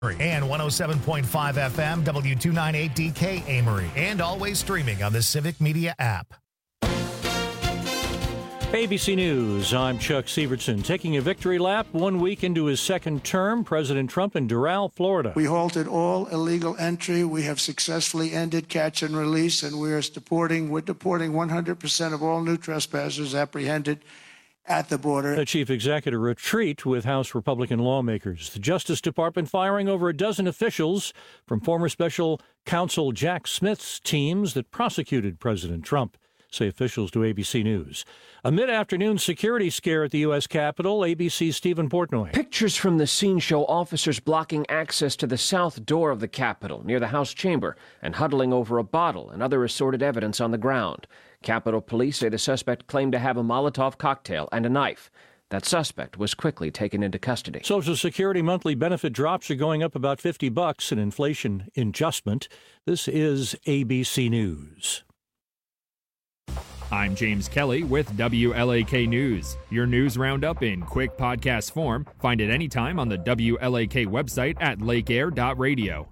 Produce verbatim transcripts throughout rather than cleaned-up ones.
And one oh seven point five F M, W two ninety-eight D K Amory. And always streaming on the Civic Media app. A B C News, I'm Chuck Sievertson. Taking a victory lap one week into his second term, President Trump in Doral, Florida. We halted all illegal entry. We have successfully ended catch and release, and we are deporting, we're deporting one hundred percent of all new trespassers apprehended at the border. A chief executive retreat with House Republican lawmakers. The Justice Department firing over a dozen officials from former special counsel Jack Smith's teams that prosecuted President Trump, say officials to A B C News. A mid-afternoon security scare at the U S Capitol. A B C's Stephen Portnoy. Pictures from the scene show officers blocking access to the south door of the Capitol near the House chamber and huddling over a bottle and other assorted evidence on the ground. Capitol Police say the suspect claimed to have a Molotov cocktail and a knife. That suspect was quickly taken into custody. Social Security monthly benefit drops are going up about fifty bucks, an inflation adjustment. This is A B C News. I'm James Kelly with W L A K News. Your news roundup in quick podcast form. Find it anytime on the W L A K website at lake air dot radio.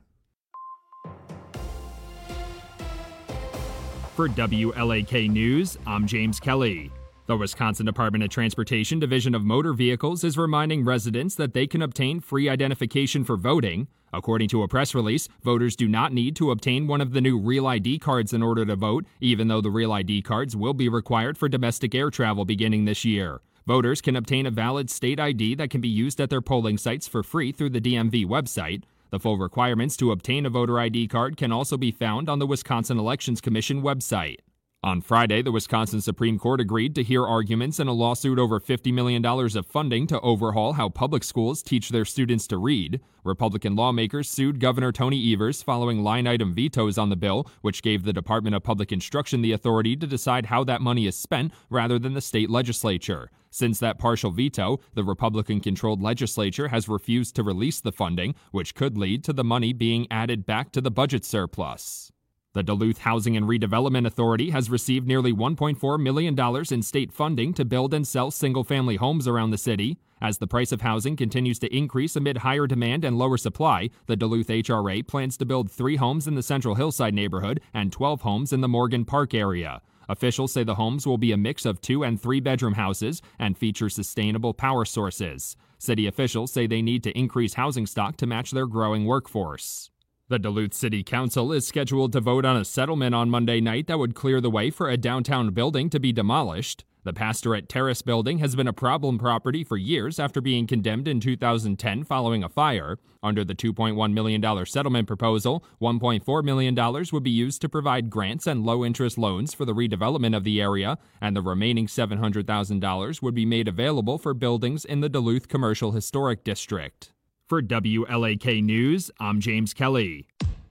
For W L A K News, I'm James Kelly. The Wisconsin Department of Transportation Division of Motor Vehicles is reminding residents that they can obtain free identification for voting. According to a press release, voters do not need to obtain one of the new Real I D cards in order to vote, even though the Real I D cards will be required for domestic air travel beginning this year. Voters can obtain a valid state I D that can be used at their polling sites for free through the D M V website. The full requirements to obtain a voter I D card can also be found on the Wisconsin Elections Commission website. On Friday, the Wisconsin Supreme Court agreed to hear arguments in a lawsuit over fifty million dollars of funding to overhaul how public schools teach their students to read. Republican lawmakers sued Governor Tony Evers following line-item vetoes on the bill, which gave the Department of Public Instruction the authority to decide how that money is spent rather than the state legislature. Since that partial veto, the Republican-controlled legislature has refused to release the funding, which could lead to the money being added back to the budget surplus. The Duluth Housing and Redevelopment Authority has received nearly one point four million dollars in state funding to build and sell single-family homes around the city. As the price of housing continues to increase amid higher demand and lower supply, the Duluth H R A plans to build three homes in the Central Hillside neighborhood and twelve homes in the Morgan Park area. Officials say the homes will be a mix of two- and three-bedroom houses and feature sustainable power sources. City officials say they need to increase housing stock to match their growing workforce. The Duluth City Council is scheduled to vote on a settlement on Monday night that would clear the way for a downtown building to be demolished. The Pastorate Terrace building has been a problem property for years after being condemned in two thousand ten following a fire. Under the two point one million dollars settlement proposal, one point four million dollars would be used to provide grants and low-interest loans for the redevelopment of the area, and the remaining seven hundred thousand dollars would be made available for buildings in the Duluth Commercial Historic District. For W L A K News, I'm James Kelly.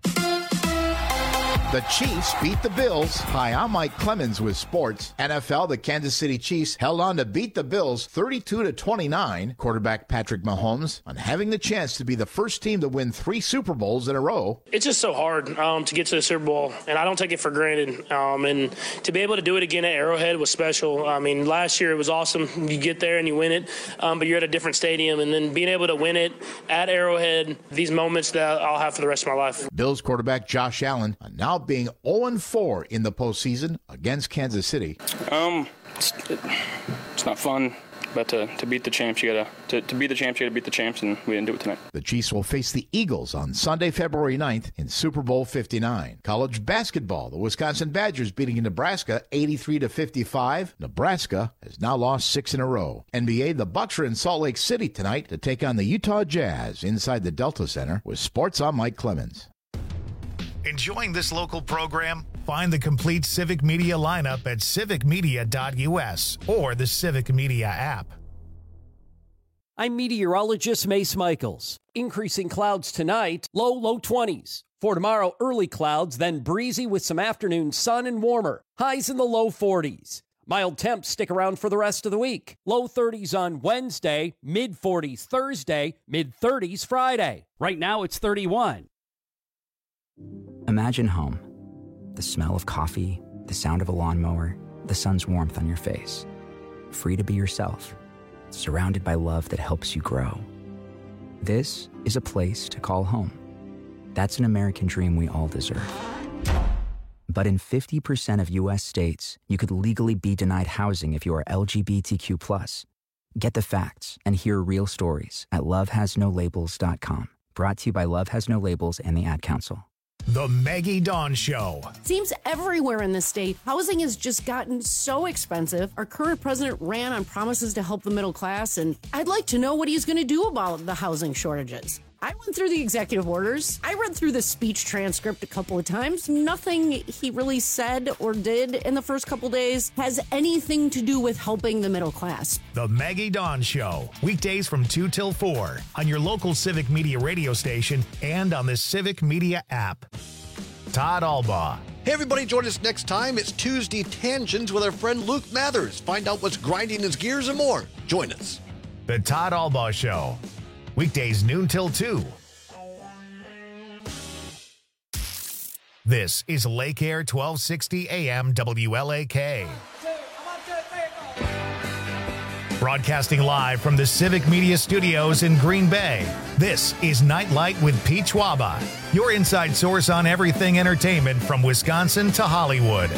The Chiefs beat the Bills. Hi, I'm Mike Clemens with sports. N F L, the Kansas City Chiefs held on to beat the Bills thirty-two to twenty-nine. Quarterback Patrick Mahomes on having the chance to be the first team to win three Super Bowls in a row. It's just so hard um, to get to the Super Bowl, and I don't take it for granted. Um, and to be able to do it again at Arrowhead was special. I mean, last year it was awesome. You get there and you win it, um, but you're at a different stadium. And then being able to win it at Arrowhead, these moments that I'll have for the rest of my life. Bills quarterback Josh Allen now being oh and four in the postseason against Kansas City. Um, it's, it, it's not fun, but to, to beat the champs, you gotta to, to beat the champs, you gotta beat the champs, and we didn't do it tonight. The Chiefs will face the Eagles on Sunday, February ninth in Super Bowl fifty-nine. College basketball, the Wisconsin Badgers beating Nebraska eighty-three to fifty-five. Nebraska has now lost six in a row. N B A, the Bucks are in Salt Lake City tonight to take on the Utah Jazz inside the Delta Center. With sports, I'm Mike Clemens. Enjoying this local program? Find the complete Civic Media lineup at civic media dot u s or the Civic Media app. I'm meteorologist Mace Michaels. Increasing clouds tonight, low, low twenties. For tomorrow, early clouds, then breezy with some afternoon sun and warmer. Highs in the low forties. Mild temps stick around for the rest of the week. Low thirties on Wednesday, mid forties Thursday, mid thirties Friday. Right now, it's thirty-one. Imagine home. The smell of coffee, the sound of a lawnmower, the sun's warmth on your face. Free to be yourself, surrounded by love that helps you grow. This is a place to call home. That's an American dream we all deserve. But in fifty percent of U S states, you could legally be denied housing if you are L G B T Q plus. Get the facts and hear real stories at love has no labels dot com. Brought to you by Love Has No Labels and the Ad Council. The Maggie Dawn Show. Seems everywhere in the state, housing has just gotten so expensive. Our current president ran on promises to help the middle class, and I'd like to know what he's going to do about the housing shortages. I went through the executive orders. I read through the speech transcript a couple of times. Nothing he really said or did in the first couple days has anything to do with helping the middle class. The Maggie Dawn Show. Weekdays from two till four on your local Civic Media radio station and on the Civic Media app. Todd Albaugh. Hey, everybody, join us next time. It's Tuesday Tangents with our friend Luke Mathers. Find out what's grinding his gears and more. Join us. The Todd Albaugh Show. Weekdays noon till two. This is Lake Air twelve sixty A M W L A K. Broadcasting live from the Civic Media Studios in Green Bay. This is Nightlight with Pete Schwaba, your inside source on everything entertainment from Wisconsin to Hollywood.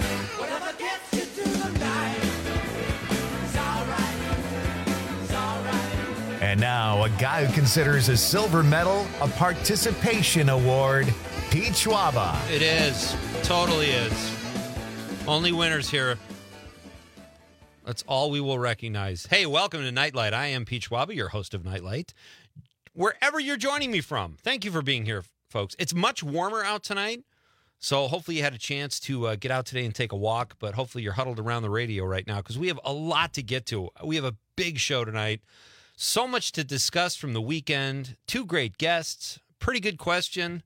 And now, a guy who considers a silver medal a participation award, Pete Schwaba. It is. Totally is. Only winners here. That's all we will recognize. Hey, welcome to Nightlight. I am Pete Schwaba, your host of Nightlight. Wherever you're joining me from, thank you for being here, folks. It's much warmer out tonight, so hopefully you had a chance to uh, get out today and take a walk, but hopefully you're huddled around the radio right now because we have a lot to get to. We have a big show tonight. So much to discuss from the weekend. Two great guests. Pretty good question.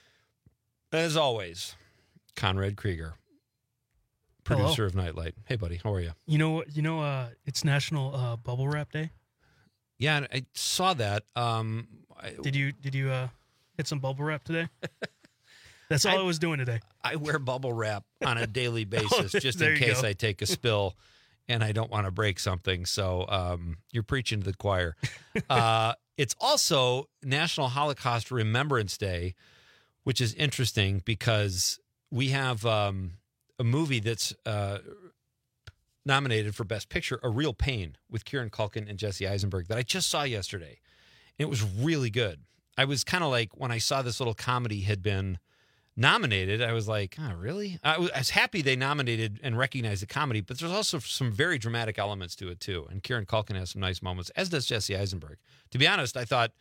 As always, Conrad Krieger, producer Hello. of Nightlight. Hey, buddy. How are you? You know, you know, uh, it's National uh, Bubble Wrap Day. Yeah, I saw that. Um, I, did you did you uh, hit some bubble wrap today? That's all I, I was doing today. I wear bubble wrap on a daily basis, oh, just in case go. I take a spill. And I don't want to break something, so um, you're preaching to the choir. Uh, it's also National Holocaust Remembrance Day, which is interesting because we have um, a movie that's uh, nominated for Best Picture, A Real Pain, with Kieran Culkin and Jesse Eisenberg, that I just saw yesterday. And it was really good. I was kind of like, when I saw this little comedy had been nominated, I was like, oh, really? I was happy they nominated and recognized the comedy, but there's also some very dramatic elements to it, too. And Kieran Culkin has some nice moments, as does Jesse Eisenberg. To be honest, I thought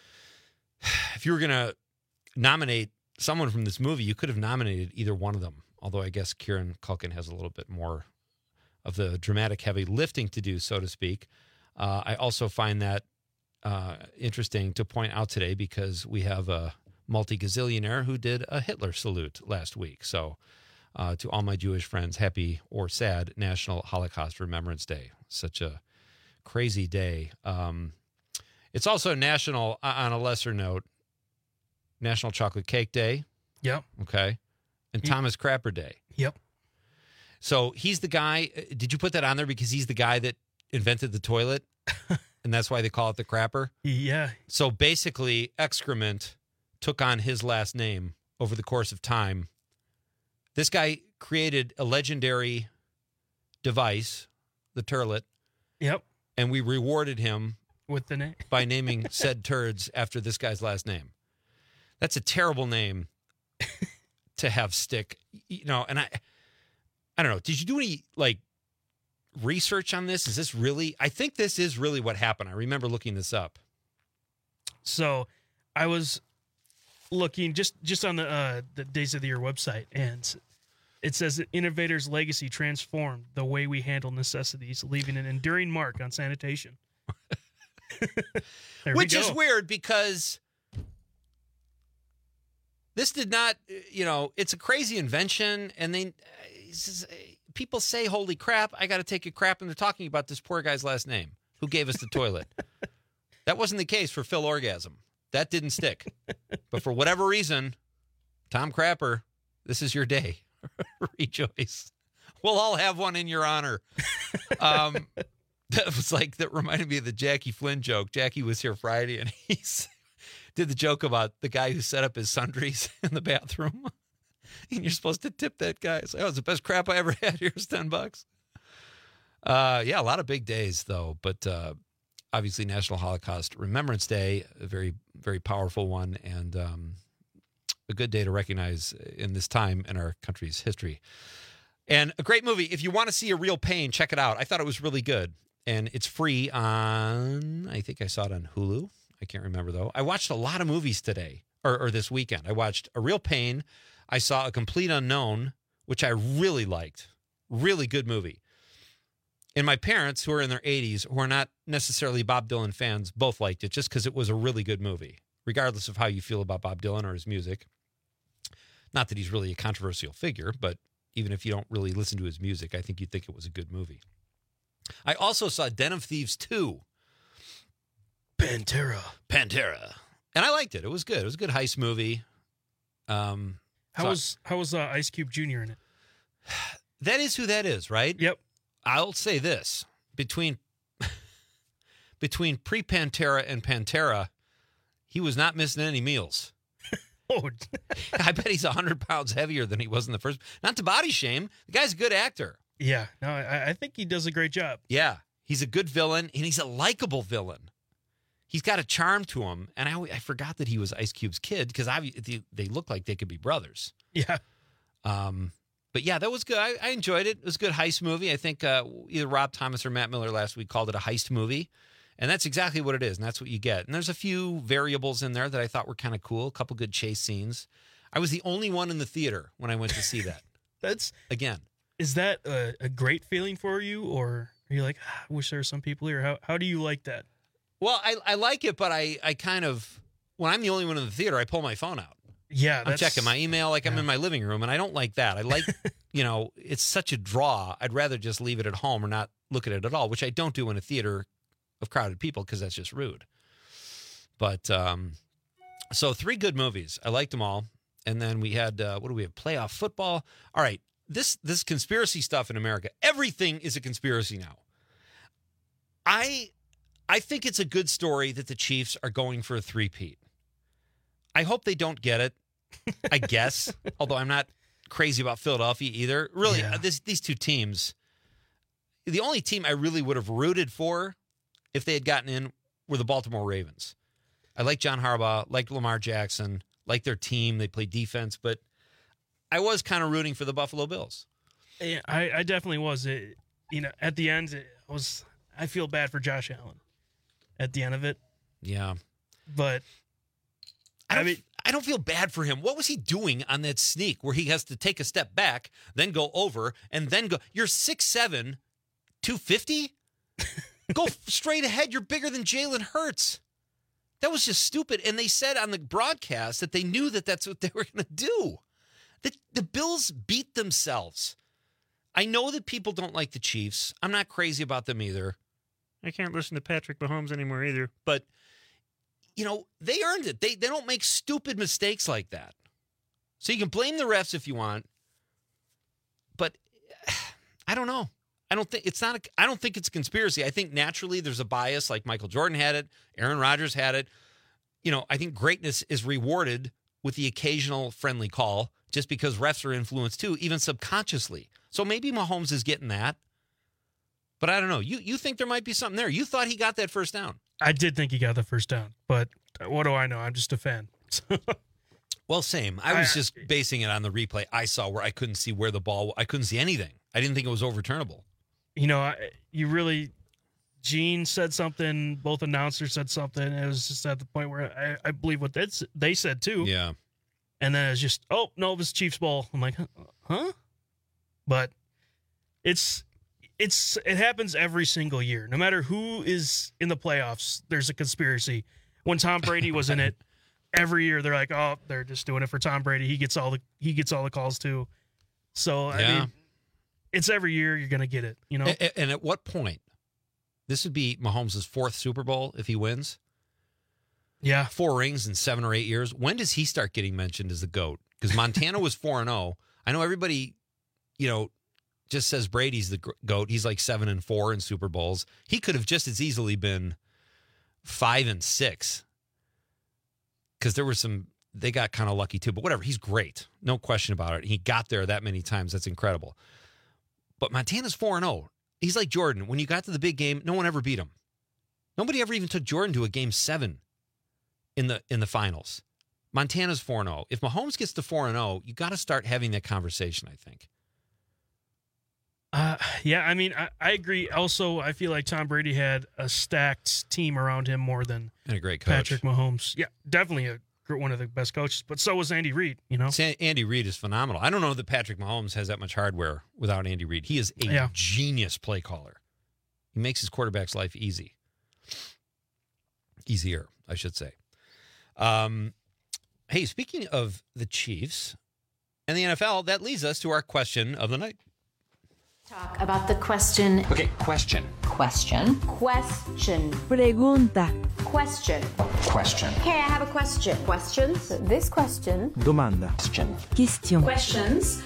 if you were going to nominate someone from this movie, you could have nominated either one of them, although I guess Kieran Culkin has a little bit more of the dramatic heavy lifting to do, so to speak. Uh, I also find that uh, interesting to point out today because we have a multi-gazillionaire who did a Hitler salute last week. So uh, to all my Jewish friends, happy or sad National Holocaust Remembrance Day. Such a crazy day. Um, it's also National, on a lesser note, National Chocolate Cake Day. Yep. Okay. And Thomas Crapper Day. Yep. So he's the guy, did you put that on there because he's the guy that invented the toilet? And that's why they call it the crapper? Yeah. So basically, excrement took on his last name over the course of time. This guy created a legendary device, the turlet. Yep. And we rewarded him with the name by naming said turds after this guy's last name. That's a terrible name to have stick. You know, and I I don't know. Did you do any like research on this? Is this really I think this is really what happened. I remember looking this up. So I was looking just, just on the uh, the Days of the Year website, and it says that innovators' legacy transformed the way we handle necessities, leaving an enduring mark on sanitation. Which is weird because this did not, you know, it's a crazy invention, and they people say, "Holy crap! I got to take a crap," and they're talking about this poor guy's last name who gave us the toilet. That wasn't the case for Phil Orgasm. That didn't stick. But for whatever reason, Tom Crapper, this is your day. Rejoice. We'll all have one in your honor. Um, That was like, that reminded me of the Jackie Flynn joke. Jackie was here Friday, and he did the joke about the guy who set up his sundries in the bathroom. And you're supposed to tip that guy. So that was the best crap I ever had. Here's ten bucks. Uh, yeah, a lot of big days, though. But uh, obviously, National Holocaust Remembrance Day, a very, very powerful one, and um, a good day to recognize in this time in our country's history. And a great movie. If you want to see A Real Pain, check it out. I thought it was really good. And it's free on, I think I saw it on Hulu. I can't remember, though. I watched a lot of movies today, or, or this weekend. I watched A Real Pain. I saw A Complete Unknown, which I really liked. Really good movie. And my parents, who are in their eighties, who are not necessarily Bob Dylan fans, both liked it just because it was a really good movie, regardless of how you feel about Bob Dylan or his music. Not that he's really a controversial figure, but even if you don't really listen to his music, I think you'd think it was a good movie. I also saw Den of Thieves two. Pantera. Pantera. And I liked it. It was good. It was a good heist movie. Um, how so was how was uh, Ice Cube Junior in it? That is who that is, right? Yep. I'll say this. Between between pre-Pantera and Pantera, he was not missing any meals. Oh, I bet he's one hundred pounds heavier than he was in the first. Not to body shame. The guy's a good actor. Yeah. No, I, I think he does a great job. Yeah. He's a good villain, and he's a likable villain. He's got a charm to him, and I, I forgot that he was Ice Cube's kid because they, they look like they could be brothers. Yeah. Um, but yeah, that was good. I, I enjoyed it. It was a good heist movie. I think uh, either Rob Thomas or Matt Miller last week called it a heist movie, and that's exactly what it is, and that's what you get. And there's a few variables in there that I thought were kind of cool. A couple good chase scenes. I was the only one in the theater when I went to see that. That's again. Is that a, a great feeling for you, or are you like, ah, I wish there were some people here? How how do you like that? Well, I, I like it, but I, I kind of, when I'm the only one in the theater, I pull my phone out. Yeah. I'm checking my email like yeah. I'm in my living room, and I don't like that. I like, you know, it's such a draw. I'd rather just leave it at home or not look at it at all, which I don't do in a theater of crowded people because that's just rude. But, um, so three good movies. I liked them all. And then we had, uh, what do we have? Playoff football. All right. This, this conspiracy stuff in America, everything is a conspiracy now. I... I think it's a good story that the Chiefs are going for a three-peat. I hope they don't get it, I guess, although I'm not crazy about Philadelphia either. Really, yeah. this, these two teams, the only team I really would have rooted for if they had gotten in were the Baltimore Ravens. I like John Harbaugh, like Lamar Jackson, like their team. They play defense, but I was kind of rooting for the Buffalo Bills. Yeah, I, I definitely was. It, you know, at the end, it was. I feel bad for Josh Allen. At the end of it, yeah, but I, don't, I mean, I don't feel bad for him. What was he doing on that sneak where he has to take a step back, then go over, and then go? You're six seven, two fifty. Go straight ahead. You're bigger than Jalen Hurts. That was just stupid. And they said on the broadcast that they knew that that's what they were going to do. The, the Bills beat themselves. I know that people don't like the Chiefs. I'm not crazy about them either. I can't listen to Patrick Mahomes anymore either. But, you know, they earned it. They they don't make stupid mistakes like that. So you can blame the refs if you want. But I don't know. I don't think it's not a, I don't think it's a conspiracy. I think naturally there's a bias, like Michael Jordan had it, Aaron Rodgers had it. You know, I think greatness is rewarded with the occasional friendly call just because refs are influenced too, even subconsciously. So maybe Mahomes is getting that. But I don't know. You you think there might be something there. You thought he got that first down. I did think he got the first down, but what do I know? I'm just a fan. Well, same. I was just basing it on the replay I saw where I couldn't see where the ball, I couldn't see anything. I didn't think it was overturnable. You know, I, you really, Gene said something, both announcers said something. It was just at the point where I, I believe what they, they said too. Yeah. And then it's just, oh, no, it was Chiefs ball. I'm like, huh? But it's... It's it happens every single year. No matter who is in the playoffs, there's a conspiracy. When Tom Brady was in it, every year they're like, "Oh, they're just doing it for Tom Brady. He gets all the he gets all the calls too." So I yeah. mean, it's every year you're gonna get it. You know. And, and at what point? This would be Mahomes' fourth Super Bowl if he wins. Yeah, four rings in seven or eight years. When does he start getting mentioned as the GOAT? Because Montana was four and zero. I know everybody, you know. just says Brady's the GOAT. He's like seven and four in Super Bowls. He could have just as easily been five and six because there were some, they got kind of lucky too, but whatever. He's great. No question about it. He got there that many times. That's incredible. But Montana's four and oh. He's like Jordan. When you got to the big game, no one ever beat him. Nobody ever even took Jordan to a game seven in the in the finals. Montana's four and oh. If Mahomes gets to four and oh, you got to start having that conversation, I think. Uh, yeah, I mean, I, I agree. Also, I feel like Tom Brady had a stacked team around him more than and a great coach. Patrick Mahomes. Yeah, definitely a one of the best coaches, but so was Andy Reid, you know? Andy Reid is phenomenal. I don't know that Patrick Mahomes has that much hardware without Andy Reid. He is a yeah. genius play caller. He makes his quarterback's life easy. Easier, I should say. Um, hey, speaking of the Chiefs and the N F L, that leads us to our question of the night. Talk about the question. Okay, question. Question. Question. Pregunta. Question. Question. Hey, I have a question. Questions? This question. Domanda. Question. Question. Questions.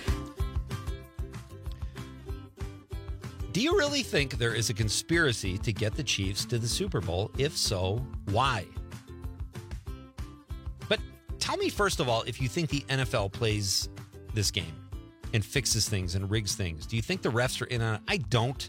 Do you really think there is a conspiracy to get the Chiefs to the Super Bowl? If so, why? But tell me, first of all, if you think the N F L plays this game and fixes things and rigs things. Do you think the refs are in on it? I don't.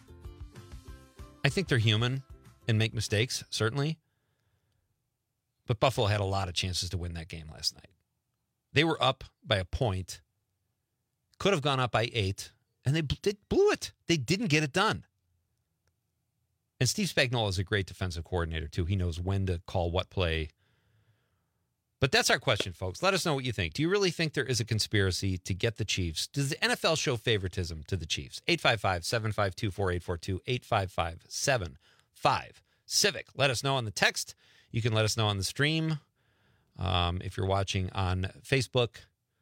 I think they're human and make mistakes, certainly. But Buffalo had a lot of chances to win that game last night. They were up by a point, could have gone up by eight, and they, they blew it. They didn't get it done. And Steve Spagnuolo is a great defensive coordinator, too. He knows when to call what play. But that's our question, folks. Let us know what you think. Do you really think there is a conspiracy to get the Chiefs? Does the N F L show favoritism to the Chiefs? eight five five, seven five two, four eight four two, eight five five, seven five, Civic. Let us know on the text. You can let us know on the stream. Um, if you're watching on Facebook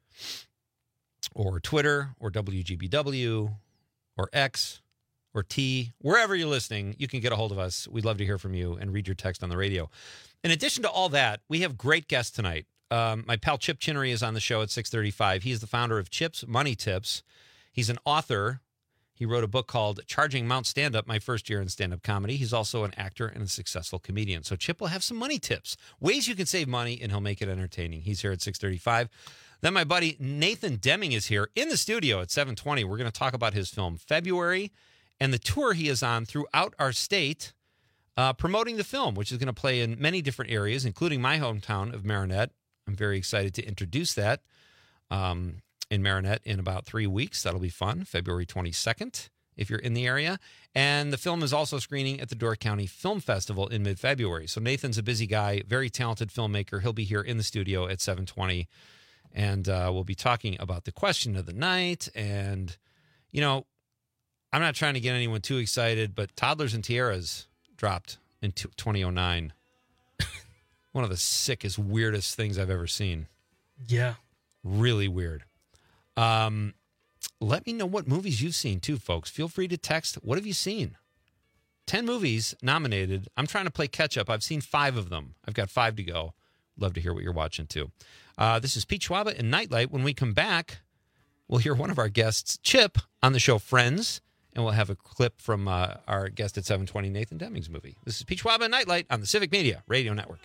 or Twitter or W G B W or X or T, wherever you're listening, you can get a hold of us. We'd love to hear from you and read your text on the radio. In addition to all that, we have great guests tonight. Um, my pal Chip Chinnery is on the show at six thirty-five. He is the founder of Chip's Money Tips. He's an author. He wrote a book called Charging Mount Stand-Up, my first year in stand-up comedy. He's also an actor and a successful comedian. So Chip will have some money tips, ways you can save money, and he'll make it entertaining. He's here at six thirty-five. Then my buddy Nathan Deming is here in the studio at seven twenty. We're going to talk about his film February and the tour he is on throughout our state, uh, promoting the film, which is going to play in many different areas, including my hometown of Marinette. I'm very excited to introduce that um, in Marinette in about three weeks. That'll be fun, February twenty-second, if you're in the area. And the film is also screening at the Door County Film Festival in mid-February. So Nathan's a busy guy, very talented filmmaker. He'll be here in the studio at seven twenty, and uh, we'll be talking about the question of the night. And, you know, I'm not trying to get anyone too excited, but Toddlers and Tiaras dropped in twenty oh nine. One of the sickest, weirdest things I've ever seen. Yeah. Really weird. Um, let me know what movies you've seen, too, folks. Feel free to text. What have you seen? Ten movies nominated. I'm trying to play catch-up. I've seen five of them. I've got five to go. Love to hear what you're watching, too. Uh, this is Pete Schwaba and Nightlight. When we come back, we'll hear one of our guests, Chip, on the show Friends. And we'll have a clip from uh, our guest at seven twenty, Nathan Deming's movie. This is Pete Schwab and Nightlight on the Civic Media Radio Network.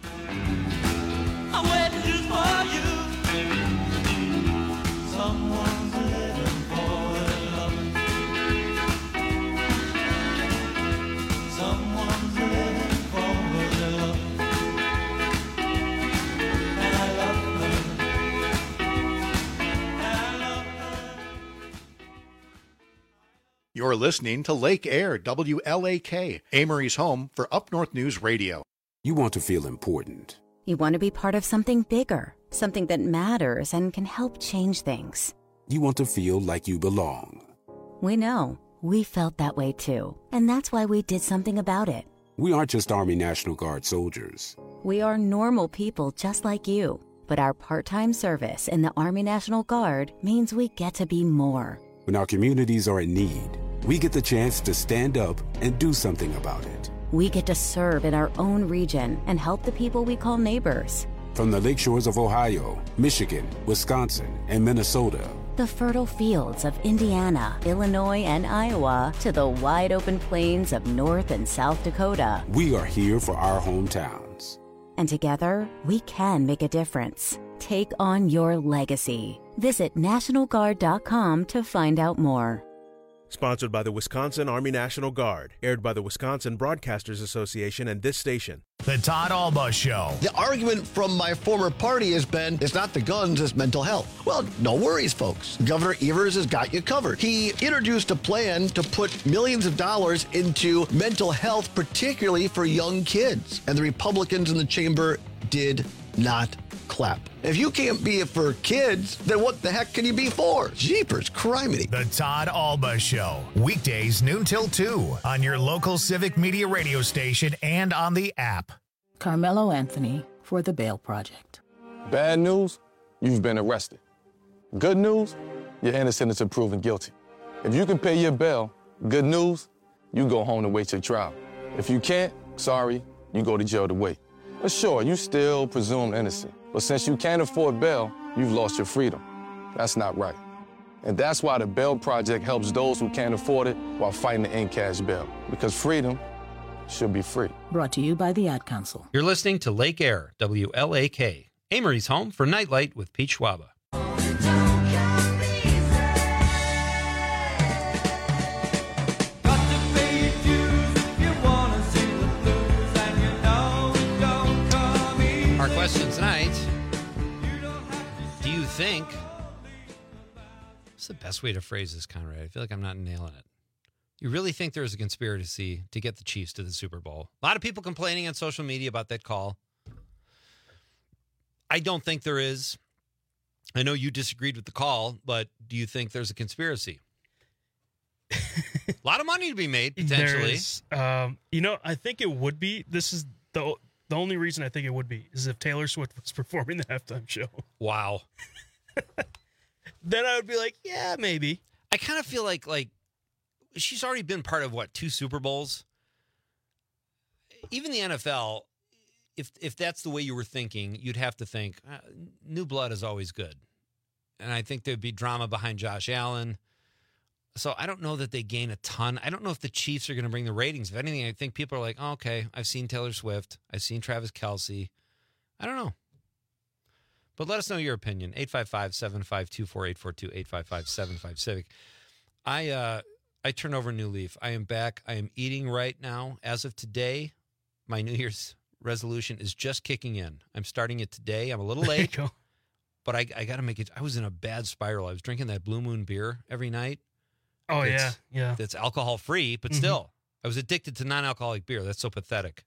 I'm waiting for you. Someone's living for love. Someone's living for love. And I love her. And I love her. You're listening to Lake Air, W L A K, Amory's home for Up North News Radio. You want to feel important. You want to be part of something bigger, something that matters and can help change things. You want to feel like you belong. We know. We felt that way too. And that's why we did something about it. We aren't just Army National Guard soldiers. We are normal people just like you. But our part-time service in the Army National Guard means we get to be more. When our communities are in need, we get the chance to stand up and do something about it. We get to serve in our own region and help the people we call neighbors. From the lakeshores of Ohio, Michigan, Wisconsin, and Minnesota, The fertile fields of Indiana, Illinois, and Iowa to the wide open plains of North and South Dakota. We are here for our hometowns. And together, we can make a difference. Take on your legacy. Visit National Guard dot com to find out more. Sponsored by the Wisconsin Army National Guard. Aired by the Wisconsin Broadcasters Association and this station. The Todd Alba Show. The argument from my former party has been, it's not the guns, it's mental health. Well, no worries, folks. Governor Evers has got you covered. He introduced a plan to put millions of dollars into mental health, particularly for young kids. And the Republicans in the chamber did not clap. If you can't be it for kids, then what the heck can you be for? Jeepers, criminy. The Todd Alba Show. Weekdays noon till two on your local Civic Media radio station and on the app. Carmelo Anthony for the Bail Project. Bad news, you've been arrested. Good news, you're innocent until proven guilty. If you can pay your bail, good news, you go home to wait your trial. If you can't, sorry, you go to jail to wait. But sure, you still presumed innocent. But since you can't afford bail, you've lost your freedom. That's not right. And that's why the Bail Project helps those who can't afford it while fighting to end cash bail. Because freedom should be free. Brought to you by the Ad Council. You're listening to Lake Air, W L A K. Amory's home for Nightlight with Pete Schwaba. Our question tonight, do you think, what's the best way to phrase this, Conrad? I feel like I'm not nailing it. You really think there's a conspiracy to get the Chiefs to the Super Bowl? A lot of people complaining on social media about that call. I don't think there is. I know you disagreed with the call, but do you think there's a conspiracy? A lot of money to be made, potentially. There's, um, you know, I think it would be. This is the the only reason I think it would be is if Taylor Swift was performing the halftime show. Wow. Then I would be like, yeah, maybe. I kind of feel like like she's already been part of, what, two Super Bowls? Even the N F L, if if that's the way you were thinking, you'd have to think, uh, new blood is always good. And I think there'd be drama behind Josh Allen. So I don't know that they gain a ton. I don't know if the Chiefs are going to bring the ratings. If anything, I think people are like, oh, okay, I've seen Taylor Swift. I've seen Travis Kelce. I don't know. But let us know your opinion. eight five five, seven five two, four eight four two, eight five five, seven five Civic. I, uh, I turn over a new leaf. I am back. I am eating right now. As of today, my New Year's resolution is just kicking in. I'm starting it today. I'm a little late, but I, I got to make it. I was in a bad spiral. I was drinking that Blue Moon beer every night. Oh, It's- yeah, yeah. That's alcohol free, but Mhm. still, I was addicted to non-alcoholic beer. That's so pathetic.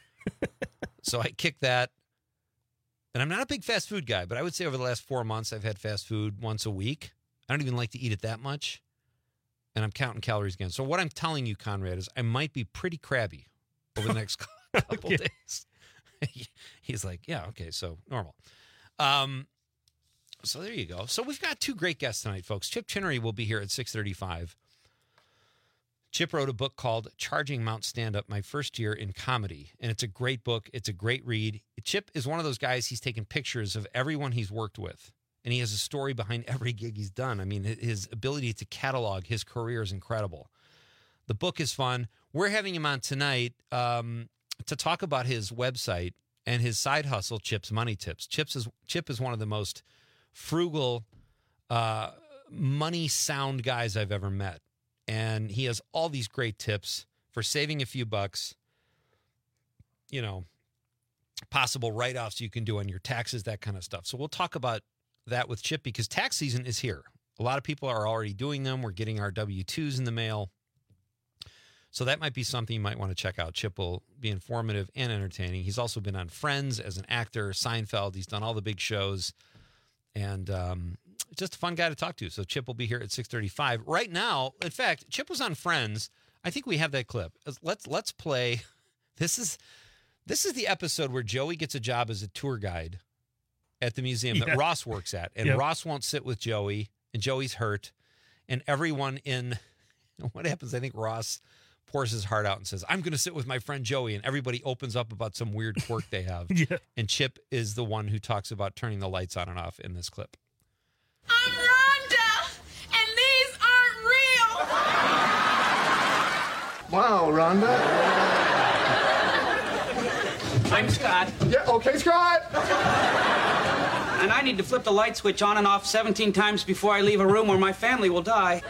So I kicked that. And I'm not a big fast food guy, but I would say over the last four months, I've had fast food once a week. I don't even like to eat it that much. And I'm counting calories again. So what I'm telling you, Conrad, is I might be pretty crabby over the next couple Okay. days. He's like, yeah, okay, so normal. Um, so there you go. So we've got two great guests tonight, folks. Chip Chinnery will be here at six thirty-five. Chip wrote a book called Charging Mount Stand-Up, My First Year in Comedy. And it's a great book. It's a great read. Chip is one of those guys, he's taken pictures of everyone he's worked with. And he has a story behind every gig he's done. I mean, his ability to catalog his career is incredible. The book is fun. We're having him on tonight um, to talk about his website and his side hustle, Chip's Money Tips. Chip's is, Chip is one of the most frugal, uh, money sound guys I've ever met. And he has all these great tips for saving a few bucks, you know, possible write-offs you can do on your taxes, that kind of stuff. So we'll talk about that with Chip because tax season is here. A lot of people are already doing them. We're getting our W two's in the mail. So that might be something you might want to check out. Chip will be informative and entertaining. He's also been on Friends as an actor, Seinfeld. He's done all the big shows. And um, just a fun guy to talk to. So Chip will be here at six thirty-five. Right now, in fact, Chip was on Friends. I think we have that clip. Let's let's play. This is this is the episode where Joey gets a job as a tour guide at the museum Yeah. that Ross works at. And Yep. Ross won't sit with Joey, and Joey's hurt. And everyone in, what happens, I think Ross pours his heart out and says, I'm going to sit with my friend Joey. And everybody opens up about some weird quirk they have. Yeah. And Chip is the one who talks about turning the lights on and off in this clip. I'm Rhonda. Wow, Rhonda. I'm Scott. Yeah, okay, Scott. And I need to flip the light switch on and off seventeen times before I leave a room or my family will die.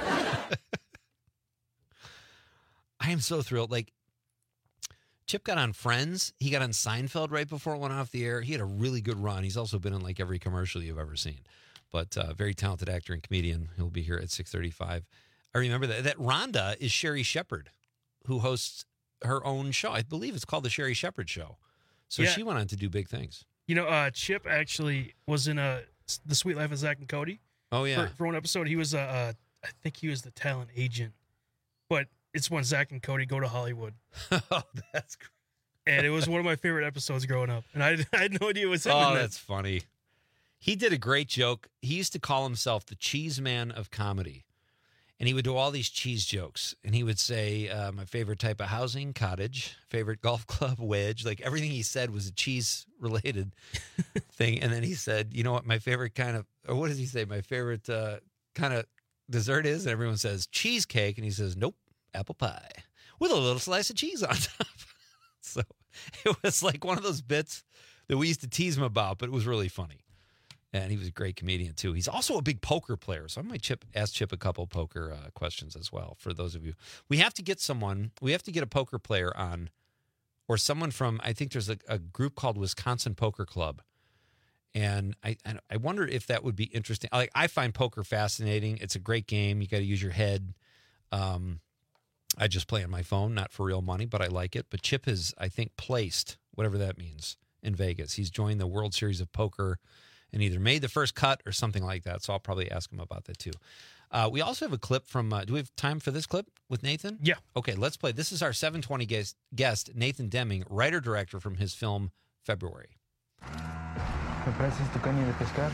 I am so thrilled. Like, Chip got on Friends. He got on Seinfeld right before it went off the air. He had a really good run. He's also been in like every commercial you've ever seen. But uh, very talented actor and comedian. He'll be here at six thirty-five. I remember that. That Rhonda is Sherry Shepherd, who hosts her own show. I believe it's called The Sherry Shepherd Show. So Yeah. she went on to do big things. You know, uh, Chip actually was in a The Sweet Life of Zach and Cody. Oh, yeah. For, for one episode, he was, uh, uh, I think he was the talent agent. But it's when Zach and Cody go to Hollywood. Oh, that's great. And it was one of my favorite episodes growing up. And I, I had no idea what was happening. Oh, that's funny. He did a great joke. He used to call himself the cheese man of comedy. And he would do all these cheese jokes. And he would say, uh, my favorite type of housing, cottage. Favorite golf club, wedge. Like everything he said was a cheese-related thing. And then he said, you know what my favorite kind of, or what does he say? My favorite uh, kind of dessert is? And everyone says, cheesecake. And he says, nope, apple pie. With a little slice of cheese on top. So it was like one of those bits that we used to tease him about, but it was really funny. And he was a great comedian, too. He's also a big poker player. So I might Chip, ask Chip a couple poker uh, questions as well for those of you. We have to get someone, we have to get a poker player on, or someone from, I think there's a, a group called Wisconsin Poker Club. And I, I wonder if that would be interesting. Like, I find poker fascinating. It's a great game. You got to use your head. Um, I just play on my phone, not for real money, but I like it. But Chip is, I think, placed, whatever that means, in Vegas. He's joined the World Series of Poker and either made the first cut or something like that. So I'll probably ask him about that too. Uh, we also have a clip from, uh, do we have time for this clip with Nathan? Yeah. Okay, let's play. This is our seven twenty guest, guest Nathan Deming, writer-director from his film February. ¿Me prestas tu caña de pescar?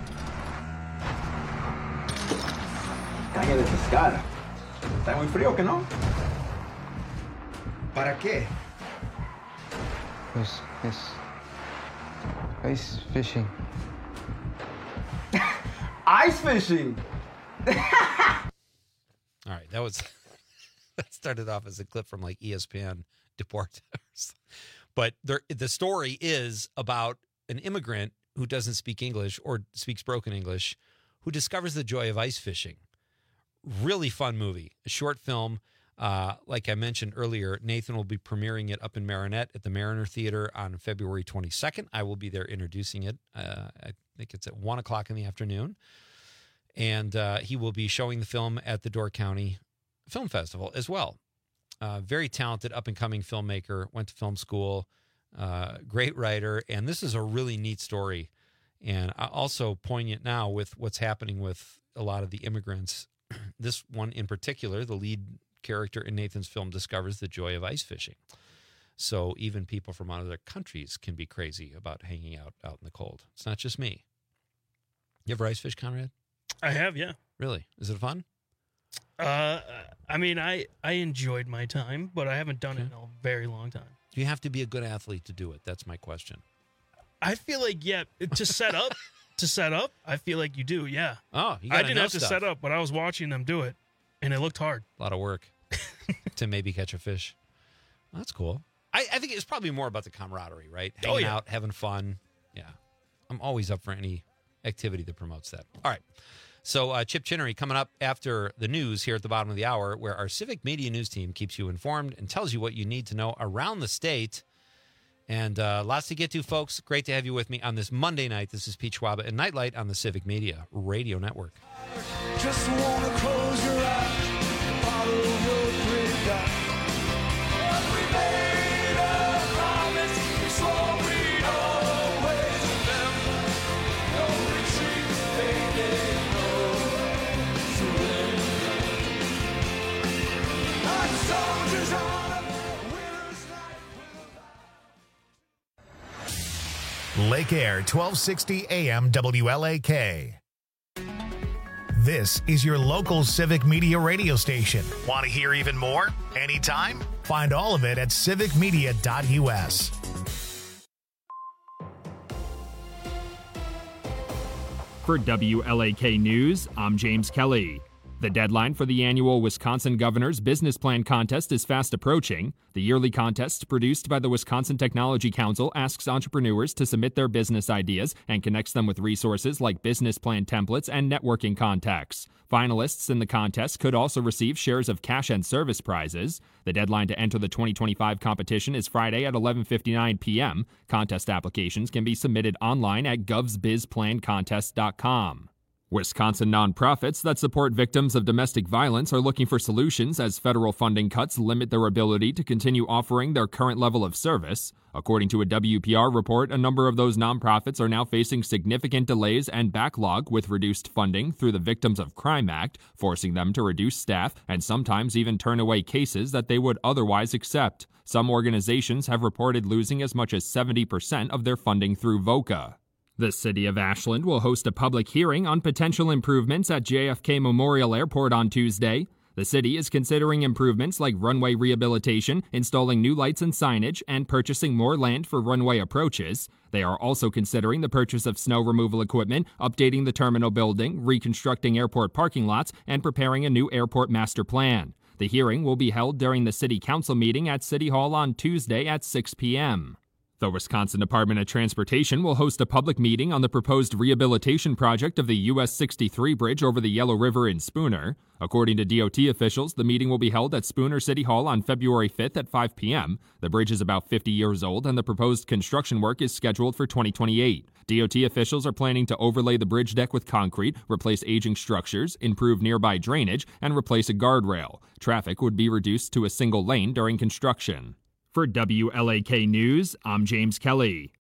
Caña de pescar. Está muy frío, ¿que no? ¿Para qué? Pues es ice fishing. Ice fishing. All right, that was that started off as a clip from like E S P N Deportes. But there, the story is about an immigrant who doesn't speak English or speaks broken English, who discovers the joy of ice fishing. Really fun movie, a short film. Uh, like I mentioned earlier, Nathan will be premiering it up in Marinette at the Mariner Theater on February twenty-second. I will be there introducing it. Uh, I think it's at one o'clock in the afternoon. And uh, he will be showing the film at the Door County Film Festival as well. Uh, very talented, up-and-coming filmmaker, went to film school, uh, great writer, and this is a really neat story. And also poignant now with what's happening with a lot of the immigrants. This one in particular, the lead character in Nathan's film discovers the joy of ice fishing. So even people from other countries can be crazy about hanging out out in the cold. It's not just me. You ever ice fish, Conrad? I have, yeah. Really? Is it fun? Uh, I mean, I, I enjoyed my time, but I haven't done it in a very long time. Do you have to be a good athlete to do it? That's my question. I feel like, yeah, to set up, to set up, I feel like you do, yeah. Oh, you I gotta didn't know have to stuff. set up, but I was watching them do it, and it looked hard. A lot of work to maybe catch a fish. Well, that's cool. I, I think it's probably more about the camaraderie, right? Hanging Oh, yeah. out, having fun. Yeah. I'm always up for any activity that promotes that. All right. So uh, Chip Chinnery coming up after the news here at the bottom of the hour, where our Civic Media News team keeps you informed and tells you what you need to know around the state. And uh, lots to get to, folks. Great to have you with me on this Monday night. This is Pete Schwaba and Nightlight on the Civic Media Radio Network. Just wanna close your eyes, follow your great God. We made a promise, we swore we'd always remember. No retreat, baby, no surrender. Like soldiers on a winter's night. Lake Air, twelve sixty A M W L A K. This is your local Civic Media radio station. Want to hear even more? Anytime? Find all of it at civic media dot U S. For W L A K News, I'm James Kelly. The deadline for the annual Wisconsin Governor's Business Plan Contest is fast approaching. The yearly contest, produced by the Wisconsin Technology Council, asks entrepreneurs to submit their business ideas and connects them with resources like business plan templates and networking contacts. Finalists in the contest could also receive shares of cash and service prizes. The deadline to enter the twenty twenty-five competition is Friday at eleven fifty-nine p.m. Contest applications can be submitted online at govs biz plan contest dot com. Wisconsin nonprofits that support victims of domestic violence are looking for solutions as federal funding cuts limit their ability to continue offering their current level of service. According to a W P R report, a number of those nonprofits are now facing significant delays and backlog with reduced funding through the Victims of Crime Act, forcing them to reduce staff and sometimes even turn away cases that they would otherwise accept. Some organizations have reported losing as much as seventy percent of their funding through VOCA. The city of Ashland will host a public hearing on potential improvements at J F K Memorial Airport on Tuesday. The city is considering improvements like runway rehabilitation, installing new lights and signage, and purchasing more land for runway approaches. They are also considering the purchase of snow removal equipment, updating the terminal building, reconstructing airport parking lots, and preparing a new airport master plan. The hearing will be held during the city council meeting at City Hall on Tuesday at six p.m. The Wisconsin Department of Transportation will host a public meeting on the proposed rehabilitation project of the U S sixty-three bridge over the Yellow River in Spooner. According to D O T officials, the meeting will be held at Spooner City Hall on February fifth at five p.m. The bridge is about fifty years old, and the proposed construction work is scheduled for twenty twenty-eight. D O T officials are planning to overlay the bridge deck with concrete, replace aging structures, improve nearby drainage, and replace a guardrail. Traffic would be reduced to a single lane during construction. For W L A K News, I'm James Kelly.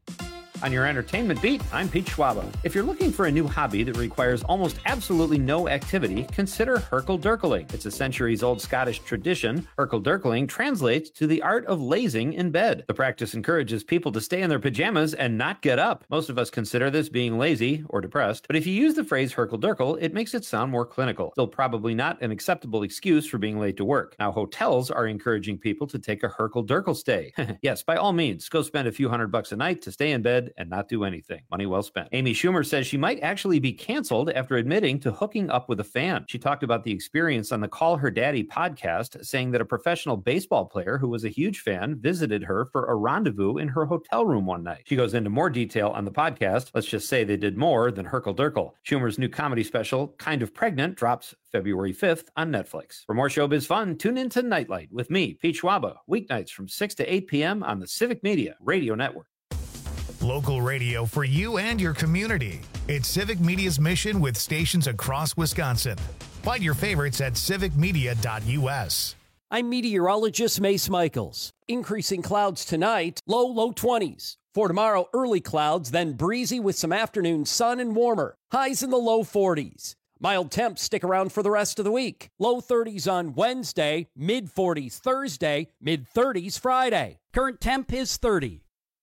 On your entertainment beat, I'm Pete Schwaba. If you're looking for a new hobby that requires almost absolutely no activity, consider Herkel-Dirkling. It's a centuries-old Scottish tradition. Herkel-Dirkling translates to the art of lazing in bed. The practice encourages people to stay in their pajamas and not get up. Most of us consider this being lazy or depressed, but if you use the phrase Herkel-Dirkle, it makes it sound more clinical. Still probably not an acceptable excuse for being late to work. Now, hotels are encouraging people to take a Herkel-Dirkle stay. Yes, by all means, go spend a few hundred bucks a night to stay in bed and not do anything. Money well spent. Amy Schumer says she might actually be canceled after admitting to hooking up with a fan. She talked about the experience on the Call Her Daddy podcast, saying that a professional baseball player who was a huge fan visited her for a rendezvous in her hotel room one night. She goes into more detail on the podcast. Let's just say they did more than Herkel-Dirkle. Schumer's new comedy special, Kind of Pregnant, drops February fifth on Netflix. For more showbiz fun, tune in to Nightlight with me, Pete Schwaba, weeknights from six to eight p.m. on the Civic Media Radio Network. Local radio for you and your community. It's Civic Media's mission with stations across Wisconsin. Find your favorites at civic media dot u s. I'm meteorologist Mace Michaels. Increasing clouds tonight, low, low twenties. For tomorrow, early clouds, then breezy with some afternoon sun and warmer. Highs in the low forties. Mild temps stick around for the rest of the week. Low thirties on Wednesday, mid forties Thursday, mid thirties Friday. Current temp is thirty.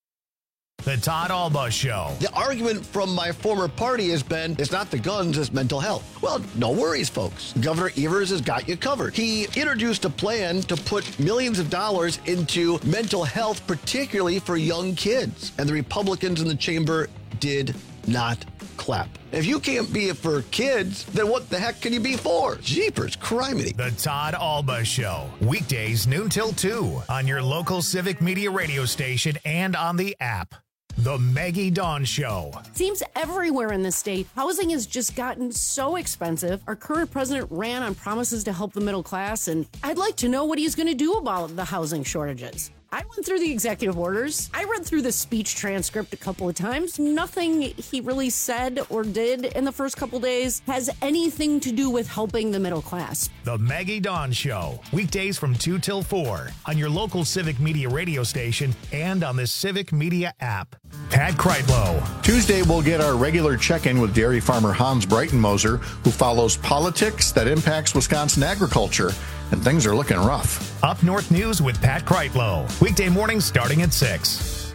The Todd Alba Show. The argument from my former party has been, it's not the guns, it's mental health. Well, no worries, folks. Governor Evers has got you covered. He introduced a plan to put millions of dollars into mental health, particularly for young kids. And the Republicans in the chamber did not clap. If you can't be it for kids, then what the heck can you be for? Jeepers, criminy. The Todd Alba Show. Weekdays noon till two on your local Civic Media radio station and on the app. The Maggie Dawn Show. Seems everywhere in the state, housing has just gotten so expensive. Our current president ran on promises to help the middle class, and I'd like to know what he's going to do about the housing shortages. I went through the executive orders. I read through the speech transcript a couple of times. Nothing he really said or did in the first couple days has anything to do with helping the middle class. The Maggie Dawn Show. Weekdays from two till four on your local Civic Media radio station and on the Civic Media app. Pat Kreitlow. Tuesday, we'll get our regular check-in with dairy farmer Hans Breitenmoser, who follows politics that impacts Wisconsin agriculture. And things are looking rough. Up North News with Pat Kreitlow. Weekday mornings starting at six.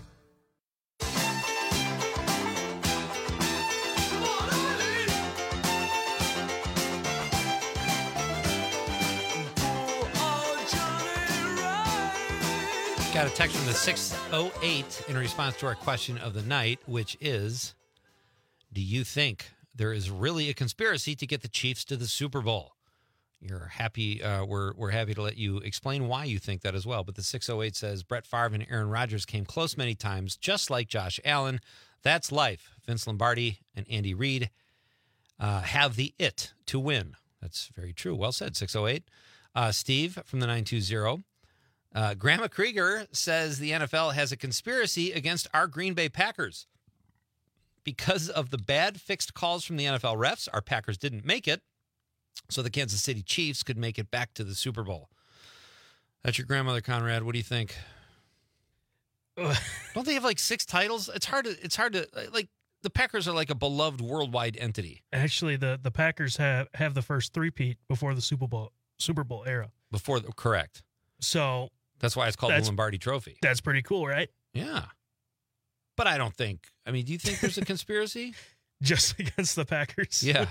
Got a text from the six oh eight in response to our question of the night, which is, do you think there is really a conspiracy to get the Chiefs to the Super Bowl? You're happy. Uh, we're we're happy to let you explain why you think that as well. But the six oh eight says Brett Favre and Aaron Rodgers came close many times, just like Josh Allen. That's life. Vince Lombardi and Andy Reid uh, have the it to win. That's very true. Well said, six oh eight. Uh, Steve from the nine two zero. Uh, Grandma Krieger says the N F L has a conspiracy against our Green Bay Packers. Because of the bad fixed calls from the N F L refs, our Packers didn't make it, so the Kansas City Chiefs could make it back to the Super Bowl. That's your grandmother, Conrad. What do you think? Don't they have like six titles? It's hard to, it's hard to, like, the Packers are like a beloved worldwide entity. Actually, the, the Packers have, have the first three-peat before the Super Bowl Super Bowl era. Before, the, correct. So that's why it's called the Lombardi Trophy. That's pretty cool, right? Yeah. But I don't think, I mean, do you think there's a conspiracy? Just against the Packers? Yeah.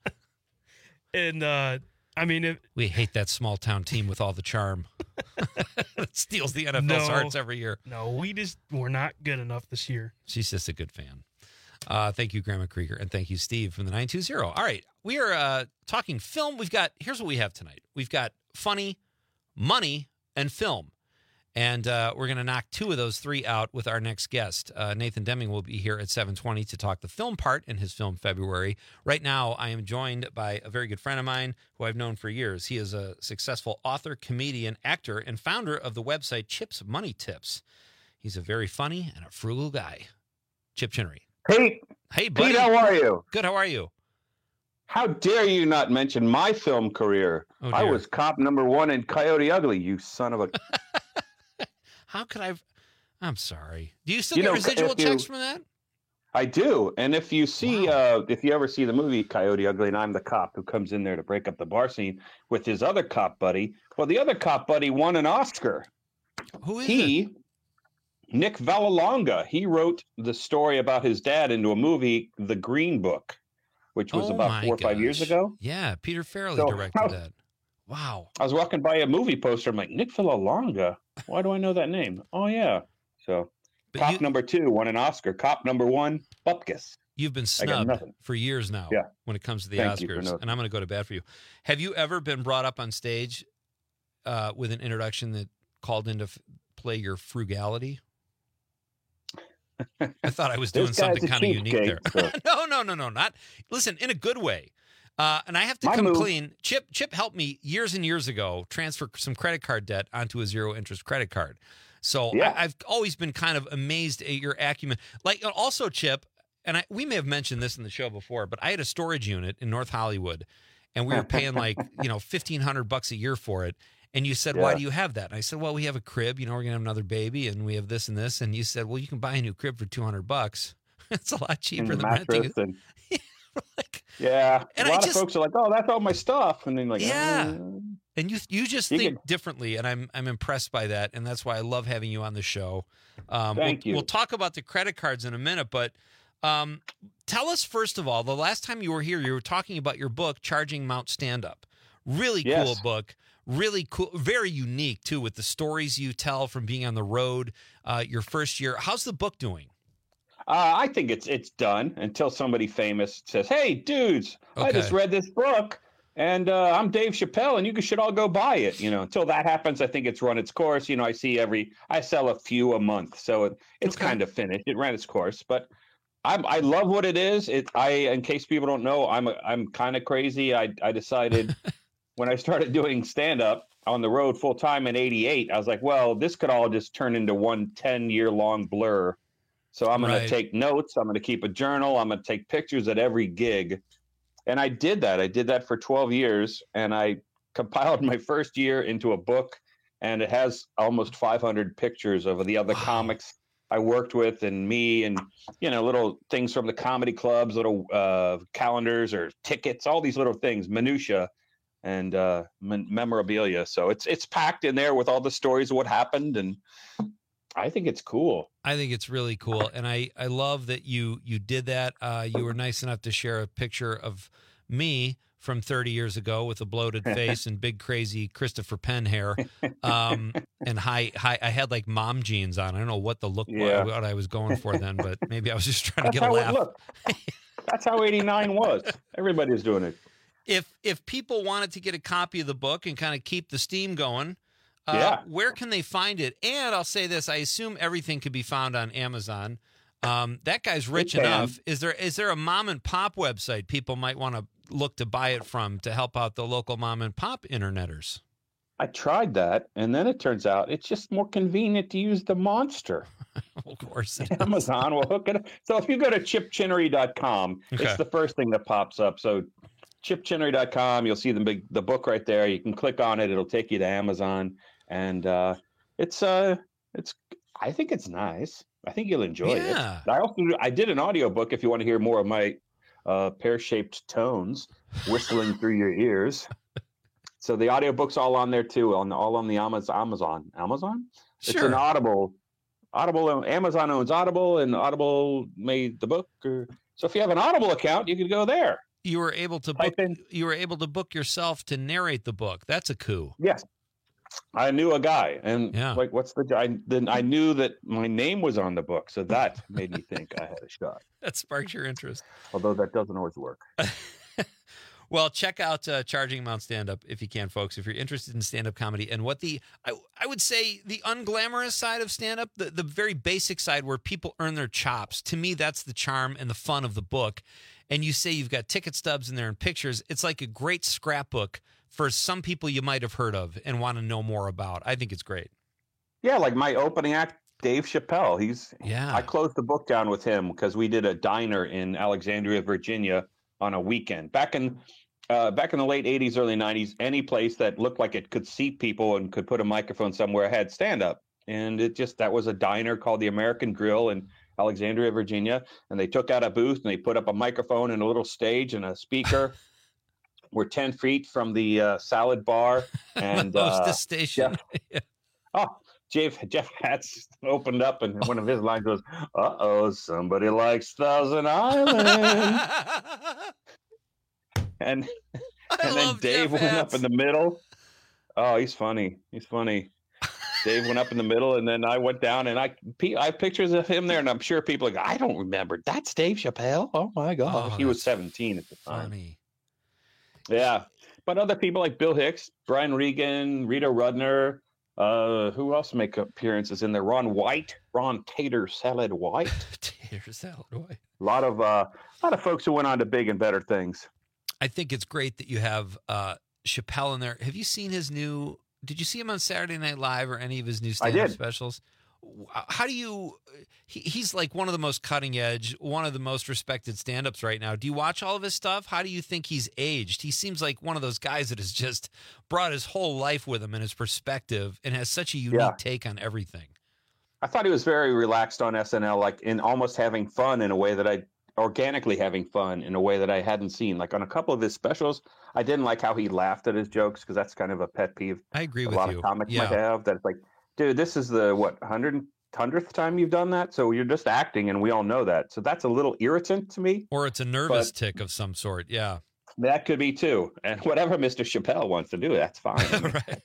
And, uh, I mean, if, we hate that small town team with all the charm. It steals the N F L's no, hearts every year. No, we just, we're not good enough this year. She's just a good fan. Uh, thank you, Grandma Krieger. And thank you, Steve, from the nine two zero. All right. We are uh, talking film. We've got, here's what we have tonight. We've got funny, money, and film. And uh, we're going to knock two of those three out with our next guest. Uh, Nathan Deming will be here at seven twenty to talk the film part in his film February. Right now, I am joined by a very good friend of mine who I've known for years. He is a successful author, comedian, actor, and founder of the website Chip's Money Tips. He's a very funny and a frugal guy. Chip Chinnery. Pete. Hey, buddy. Pete, how are you? Good. How are you? How dare you not mention my film career? Oh, I was cop number one in Coyote Ugly, you son of a... How could I? I'm sorry. Do you still You get know, residual if you- checks from that? I do. And if you see, uh, if you ever see the movie Coyote Ugly, and I'm the cop who comes in there to break up the bar scene with his other cop buddy, well, the other cop buddy won an Oscar. Who is he? it? Nick Vallelonga. He wrote the story about his dad into a movie, The Green Book, which was Oh about my four or five years gosh. ago. Yeah, Peter Farrelly So, directed how- that. Wow. I was walking by a movie poster. I'm like, Nick Vallelonga. Why do I know that name? Oh yeah. So But cop you- number two won an Oscar. Cop number one, Bupkis. You've been I got snubbed nothing. for years now Yeah. when it comes to the Thank you for Oscars, nothing. and I'm going to go to bat for you. Have you ever been brought up on stage uh, with an introduction that called into f- play your frugality? I thought I was doing This guy's something a kind of unique there. cheapskate, so- no, no, no, no, not. Listen, in a good way. Uh, and I have to My come move- clean. Chip Chip helped me years and years ago transfer some credit card debt onto a zero interest credit card. So Yeah. I, I've always been kind of amazed at your acumen. Like also, Chip, and I, we may have mentioned this in the show before, but I had a storage unit in North Hollywood, and we were paying like you know fifteen hundred bucks a year for it. And you said, "Why Yeah. do you have that?" And I said, "Well, we have a crib. You know, we're gonna have another baby, and we have this and this." And you said, "Well, you can buy a new crib for two hundred bucks. It's a lot cheaper And than renting mattress it." and- yeah. And a I lot just- of folks are like, "Oh, that's all my stuff," and then like, Yeah. "Uh, And you you just You think can- differently, and I'm I'm impressed by that, and that's why I love having you on the show. Um, Thank we'll, you. We'll talk about the credit cards in a minute, but um, tell us first of all, the last time you were here, you were talking about your book, Charging Mount Stand Up. Really cool Yes. book, really cool, very unique too, with the stories you tell from being on the road. Uh, your first year, how's the book doing? Uh, I think it's it's done until somebody famous says, "Hey, dudes, I Okay. just read this book, and uh, I'm Dave Chappelle, and you should all go buy it." You know, until that happens, I think it's run its course. You know, I see every I sell a few a month, so it, it's kind of finished. It ran its course, but I'm I love what it is. It I in case people don't know, I'm a, I'm kind of crazy. I I decided when I started doing stand up on the road full time in eighty-eight, I was like, well, this could all just turn into one ten year long blur. So I'm going Right. to take notes. I'm going to keep a journal. I'm going to take pictures at every gig. And I did that. I did that for twelve years. And I compiled my first year into a book. And it has almost five hundred pictures of the other comics I worked with and me and, you know, little things from the comedy clubs, little uh, calendars or tickets, all these little things, minutia and uh, mem- memorabilia. So it's it's packed in there with all the stories of what happened. And I think it's cool. I think it's really cool, and I, I love that you you did that. Uh, you were nice enough to share a picture of me from thirty years ago with a bloated face and big crazy Christopher Penn hair, um, and high high. I had like mom jeans on. I don't know what the look Yeah. what I was going for then, but maybe I was just trying to That's get a how it laugh. looked. That's how eighty-nine was. Everybody's doing it. If if people wanted to get a copy of the book and kind of keep the steam going, uh, yeah. where can they find it? And I'll say this, I assume everything could be found on Amazon. Um, that guy's rich enough. Is there is there a mom and pop website people might want to look to buy it from to help out the local mom and pop interneters? I tried that, and then it turns out it's just more convenient to use the monster. Of course. Amazon will hook it up. So if you go to chip chinnery dot com, Okay. it's the first thing that pops up. So chip chinnery dot com, you'll see the big the book right there. You can click on it. It'll take you to Amazon. And uh, it's uh it's I think it's nice. I think you'll enjoy Yeah. it. I also I did an audiobook if you want to hear more of my uh, pear-shaped tones whistling through your ears. So the audiobook's all on there too, on all on the Amazon. Amazon. Amazon? It's Sure. an Audible. Audible. Amazon owns Audible, and Audible made the book. Or, so if you have an Audible account, you could go there. You were able to book, you were able to book yourself to narrate the book. That's a coup. Yes, I knew a guy, and Yeah. like, what's the? I then I knew that my name was on the book, so that made me think I had a shot. That sparked your interest. Although that doesn't always work. Well, check out uh, Charging Amount Stand Up if you can, folks. If you're interested in stand up comedy and what the, I, I would say, the unglamorous side of stand up, the, the very basic side where people earn their chops. To me, that's the charm and the fun of the book. And you say you've got ticket stubs in there and pictures. It's like a great scrapbook for some people you might have heard of and want to know more about. I think it's great. Yeah, like my opening act, Dave Chappelle. He's yeah. I closed the book down with him because we did a diner in Alexandria, Virginia, on a weekend back in uh, back in the late eighties, early nineties. Any place that looked like it could seat people and could put a microphone somewhere had stand up, and it just that was a diner called the American Grill in Alexandria, Virginia. And they took out a booth and they put up a microphone and a little stage and a speaker. We're ten feet from the uh, salad bar and the hostess uh, station. Jeff, oh, Jeff Jeff Hatz opened up and one of his lines goes, "Uh oh, somebody likes Thousand Island." and and then Dave Jeff went Hatz. up in the middle. Oh, he's funny. He's funny. Dave went up in the middle, and then I went down, and I I have pictures of him there, and I'm sure people are like, I don't remember. That's Dave Chappelle. Oh my gosh, Oh, he was that's seventeen at the time. Funny. Yeah, but other people like Bill Hicks, Brian Regan, Rita Rudner, uh, who else make appearances in there? Ron White, Ron Tater Salad White. Tater Salad White. A lot of uh, a lot of folks who went on to big and better things. I think it's great that you have uh, Chappelle in there. Have you seen his new? Did you see him on Saturday Night Live or any of his new stand-up did. specials? How do you? He, he's like one of the most cutting edge, one of the most respected stand-ups right now. Do you watch all of his stuff? How do you think he's aged? He seems like one of those guys that has just brought his whole life with him and his perspective, and has such a unique Yeah. take on everything. I thought he was very relaxed on S N L, like in almost having fun in a way that I organically having fun in a way that I hadn't seen. Like on a couple of his specials, I didn't like how he laughed at his jokes because that's kind of a pet peeve. I agree a with lot you. of comics Yeah. might have. That it's like, dude, this is the what hundred hundredth time you've done that, so you're just acting, and we all know that. So that's a little irritant to me. Or it's a nervous But- tick of some sort. Yeah. That could be too, and whatever Mister Chappelle wants to do, that's fine. Right.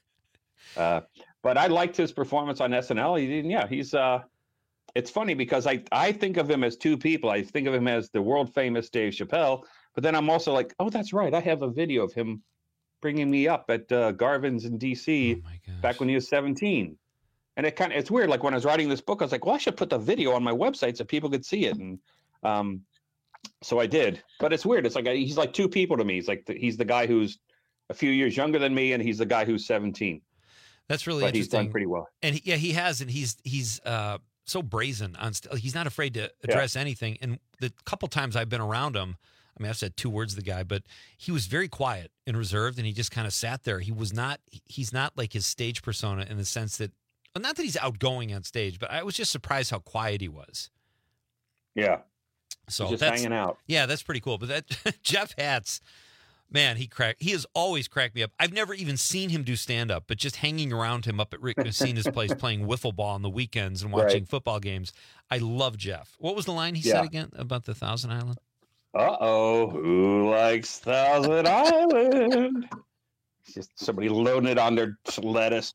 Uh, but I liked his performance on S N L. He didn't, yeah, he's. Uh, it's funny because I I think of him as two people. I think of him as the world famous Dave Chappelle, but then I'm also like, oh, that's right. I have a video of him bringing me up at uh, Garvin's in D C back when he was seventeen. And it kind of it's weird. Like when I was writing this book, I was like, well, I should put the video on my website so people could see it. And um, so I did. But it's weird. It's like he's like two people to me. He's like the, he's the guy who's a few years younger than me, and he's the guy who's seventeen. That's really But he's interesting. done pretty well. And he, yeah, he has, and he's he's uh, so brazen on. St- he's not afraid to address anything. And the couple times I've been around him, I mean, I've said two words to the guy, but he was very quiet and reserved, and he just kind of sat there. He was not. He's not like his stage persona in the sense that, well, not that he's outgoing on stage, but I was just surprised how quiet he was. Yeah. So He's just that's hanging out. Yeah, that's pretty cool. But that Jeff Hatz, man, he cracked. He has always cracked me up. I've never even seen him do stand up, but just hanging around him up at Rick Messina's place playing wiffle ball on the weekends and watching Right. football games. I love Jeff. What was the line he Yeah. said again about the Thousand Island? Uh oh, who likes Thousand Island? It's just somebody loading it on their lettuce.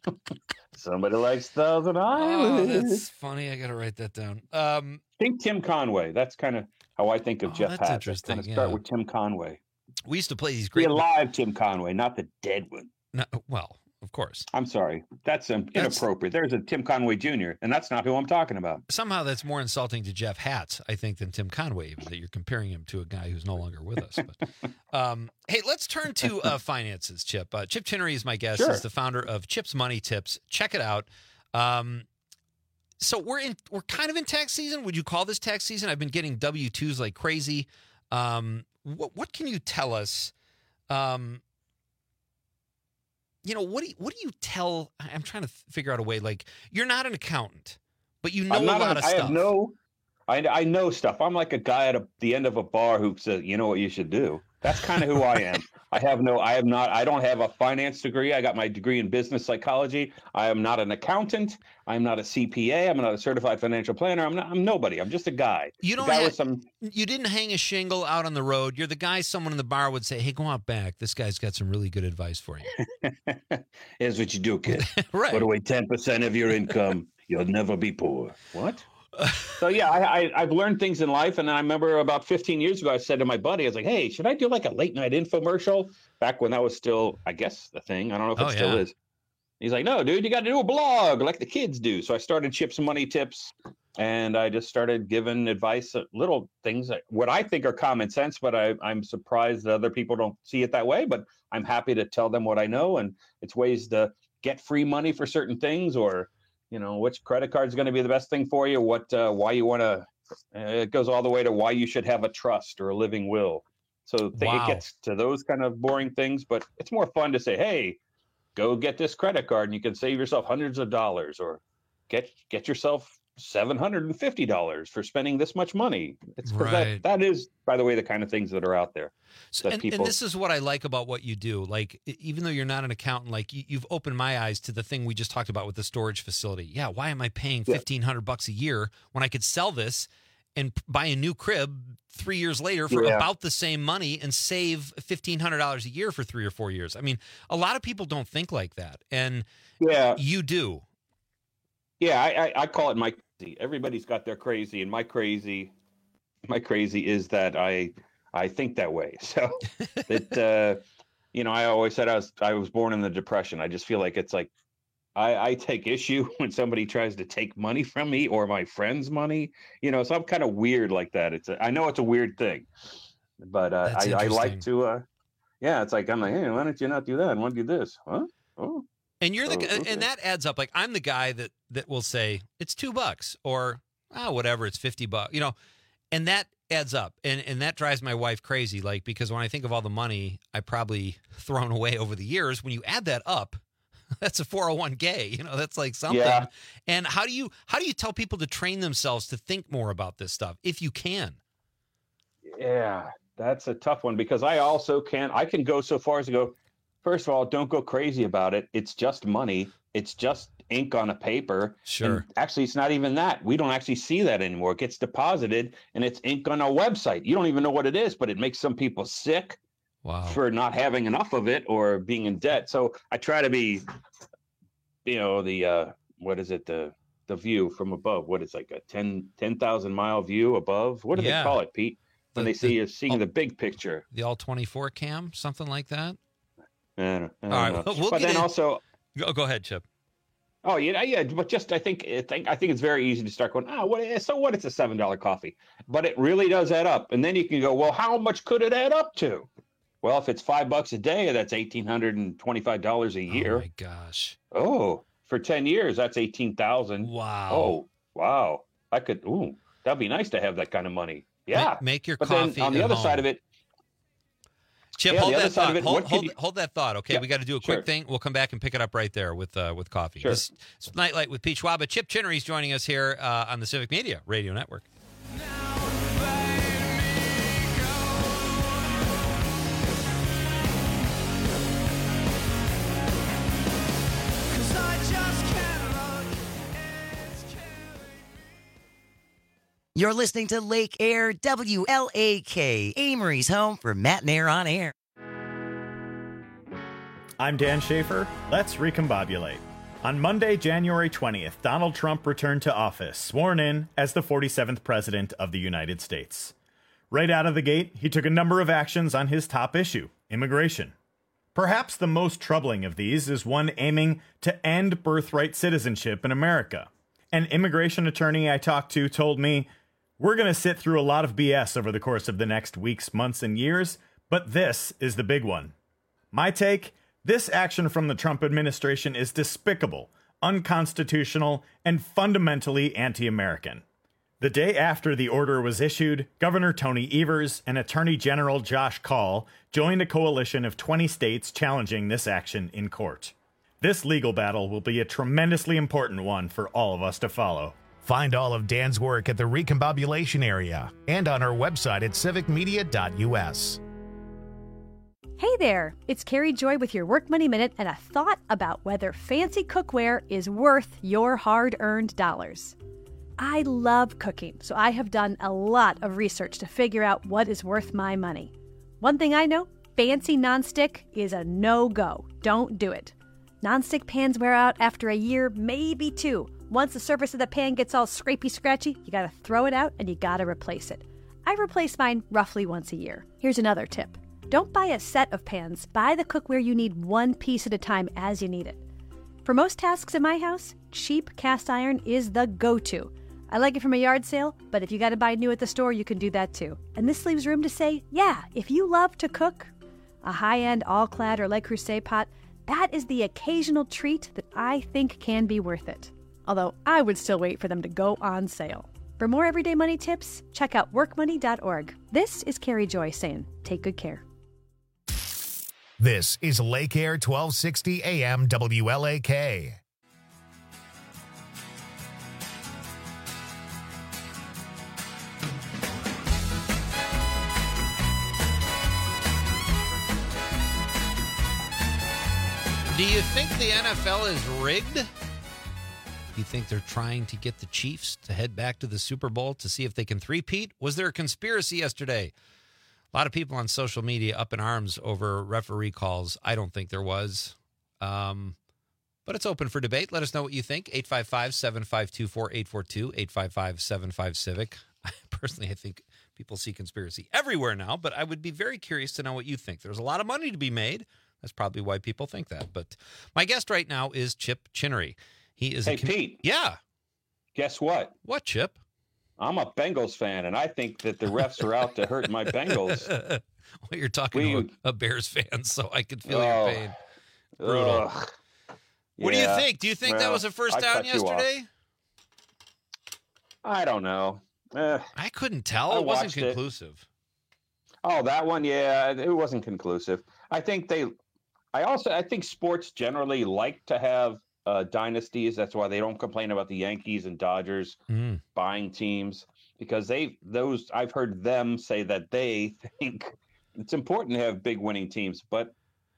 Somebody likes Thousand Oh, Island. that's funny. I got to write that down. Um, think Tim Conway. That's kind of how I think of Oh, Jeff that's Hatch. interesting, Kind of start yeah. with Tim Conway. We used to play these great. The alive Tim Conway, not the dead one. No, well, of course. I'm sorry. That's um, That's- inappropriate. There's a Tim Conway Junior, and that's not who I'm talking about. Somehow that's more insulting to Jeff Hatz, I think, than Tim Conway, even that you're comparing him to a guy who's no longer with us. But, um, hey, let's turn to uh, finances, Chip. Uh, Chip Chinnery is my guest. Sure. He's the founder of Chip's Money Tips. Check it out. Um, so we're in, we're kind of in tax season. Would you call this tax season? I've been getting W two's like crazy. Um, what, what can you tell us? Um, you know, what do you, what do you tell? I'm trying to figure out a way. Like, you're not an accountant, but you know I'm a not lot a- of I stuff. have no, I, I know stuff. I'm like a guy at a, the end of a bar who says, you know what you should do. That's kind of who I am. I have no, I have not, I don't have a finance degree. I got my degree in business psychology. I am not an accountant. I'm not a C P A. I'm not a certified financial planner. I'm not, I'm nobody. I'm just a guy. You A don't guy have, with some, you didn't hang a shingle out on the road. You're the guy someone in the bar would say, hey, go out back. This guy's got some really good advice for you. here's what you do, kid. Right. Put away ten percent of your income. You'll never be poor. What? So yeah, I, I I've learned things in life, and I remember about fifteen years ago, I said to my buddy, I was like, "Hey, should I do like a late night infomercial?" Back when that was still, I guess, the thing. I don't know if it Oh, still yeah. is. He's like, "No, dude, you got to do a blog like the kids do." So I started Chip's Money Tips, and I just started giving advice, uh, little things, that, what I think are common sense, but I, I'm surprised that other people don't see it that way. But I'm happy to tell them what I know, and it's ways to get free money for certain things, or you know, which credit card is going to be the best thing for you, what, uh, why you want to, uh, it goes all the way to why you should have a trust or a living will. So th- Wow. it gets to those kind of boring things, but it's more fun to say, hey, go get this credit card and you can save yourself hundreds of dollars, or get, get yourself seven hundred fifty dollars for spending this much money. It's 'cause Right. that, that is, by the way, the kind of things that are out there. So, that and, people, and this is what I like about what you do. Like, e- even though you're not an accountant, like you, you've opened my eyes to the thing we just talked about with the storage facility. Yeah, why am I paying Yeah. fifteen hundred bucks a year when I could sell this and p- buy a new crib three years later for Yeah. about the same money and save fifteen hundred dollars a year for three or four years? I mean, a lot of people don't think like that, and yeah, you do. Yeah, I, I, I call it my crazy. Everybody's got their crazy, and my crazy, my crazy is that I I think that way. So that uh, you know, I always said I was I was born in the Depression. I just feel like it's like I, I take issue when somebody tries to take money from me or my friend's money. You know, so I'm kind of weird like that. It's a, I know it's a weird thing, but uh, That's I, I like interesting. to. Uh, yeah, it's like I'm like, hey, why don't you not do that? I want to do this, huh? Oh. And you're the Oh, gu- okay. and that adds up. Like, I'm the guy that that will say it's two bucks or ah whatever, it's fifty bucks, you know, and that adds up, and and that drives my wife crazy. Like, because when I think of all the money I probably thrown away over the years, when you add that up, that's a four oh one k. You know, that's like something. Yeah. And how do you how do you tell people to train themselves to think more about this stuff if you can? Yeah, that's a tough one because I also can I can go so far as to go, first of all, don't go crazy about it. It's just money. It's just ink on a paper. Sure. And actually, it's not even that. We don't actually see that anymore. It gets deposited and it's ink on a website. You don't even know what it is, but it makes some people sick Wow. for not having enough of it or being in debt. So I try to be, you know, the uh what is it, the the view from above. What is like a ten ten thousand mile view above? What do Yeah. they call it, Pete? When The- they see the- you seeing the big picture. The all twenty-four cam, something like that. I don't, I don't All right, know. well, we'll but get then in- also, Go, go ahead, Chip. oh yeah, yeah. But just I think I think I think it's very easy to start going. Oh, what? So what? It's a seven dollar coffee, but it really does add up. And then you can go, well, how much could it add up to? Well, if it's five bucks a day, that's eighteen hundred and twenty-five dollars a year. Oh my gosh. Oh, for ten years, that's eighteen thousand. Wow. Oh, wow. I could. Ooh, that'd be nice to have that kind of money. Yeah. Make, make your but coffee then on the at other home. side of it, Chip, Yeah, hold the other that side thought. of it, hold, what could hold, you- hold that thought. Okay, Yeah, we got to do a quick sure. thing. We'll come back and pick it up right there with uh, with coffee. Sure. This is Nightlight with Pete Schwab. Chip Chinnery is joining us here uh, on the Civic Media Radio Network. You're listening to Lake Air W L A K, Amory's home for Matt and Air on Air. I'm Dan Schaefer. Let's recombobulate. On Monday, January twentieth, Donald Trump returned to office, sworn in as the forty-seventh President of the United States. Right out of the gate, he took a number of actions on his top issue, immigration. Perhaps the most troubling of these is one aiming to end birthright citizenship in America. An immigration attorney I talked to told me, "We're going to sit through a lot of B S over the course of the next weeks, months, and years, but this is the big one." My take, this action from the Trump administration is despicable, unconstitutional, and fundamentally anti-American. The day after the order was issued, Governor Tony Evers and Attorney General Josh Kaul joined a coalition of twenty states challenging this action in court. This legal battle will be a tremendously important one for all of us to follow. Find all of Dan's work at the Recombobulation area and on our website at civic media dot u s. Hey there, it's Carrie Joy with your Work Money Minute and a thought about whether fancy cookware is worth your hard-earned dollars. I love cooking, so I have done a lot of research to figure out what is worth my money. One thing I know, fancy nonstick is a no-go. Don't do it. Nonstick pans wear out after a year, maybe two. Once the surface of the pan gets all scrapey scratchy, you gotta throw it out and you gotta replace it. I replace mine roughly once a year. Here's another tip. Don't buy a set of pans. Buy the cookware you need one piece at a time as you need it. For most tasks in my house, cheap cast iron is the go-to. I like it from a yard sale, but if you gotta buy new at the store, you can do that too. And this leaves room to say, yeah, if you love to cook, a high-end all-clad or Le Creuset pot, that is the occasional treat that I think can be worth it. Although I would still wait for them to go on sale. For more everyday money tips, check out work money dot org. This is Carrie Joy saying, take good care. This is Lake Air twelve sixty A M W L A K. Do you think the N F L is rigged? Do you think they're trying to get the Chiefs to head back to the Super Bowl to see if they can three-peat? Was there a conspiracy yesterday? A lot of people on social media up in arms over referee calls. I don't think there was. Um, but it's open for debate. Let us know what you think. eight five five, seven five two, four eight four two, eight five five, seven five, civic. Personally, I think people see conspiracy everywhere now, but I would be very curious to know what you think. There's a lot of money to be made. That's probably why people think that. But my guest right now is Chip Chinnery. He is Hey, a com- Pete. Yeah. Guess what? What, Chip? I'm a Bengals fan, and I think that the refs are out to hurt my Bengals. Well, you're talking We- to a, a Bears fan, so I could feel Oh, your pain. Brutal. ugh. What do you Yeah, think? Do you think that well, was a first I down cut you off. yesterday? I don't know. Eh, I couldn't tell. I it wasn't watched it. conclusive. Oh, that one, yeah, it wasn't conclusive. I think they. I also I think sports generally like to have uh, dynasties. That's why they don't complain about the Yankees and Dodgers Mm. buying teams, because they those I've heard them say that they think it's important to have big winning teams. But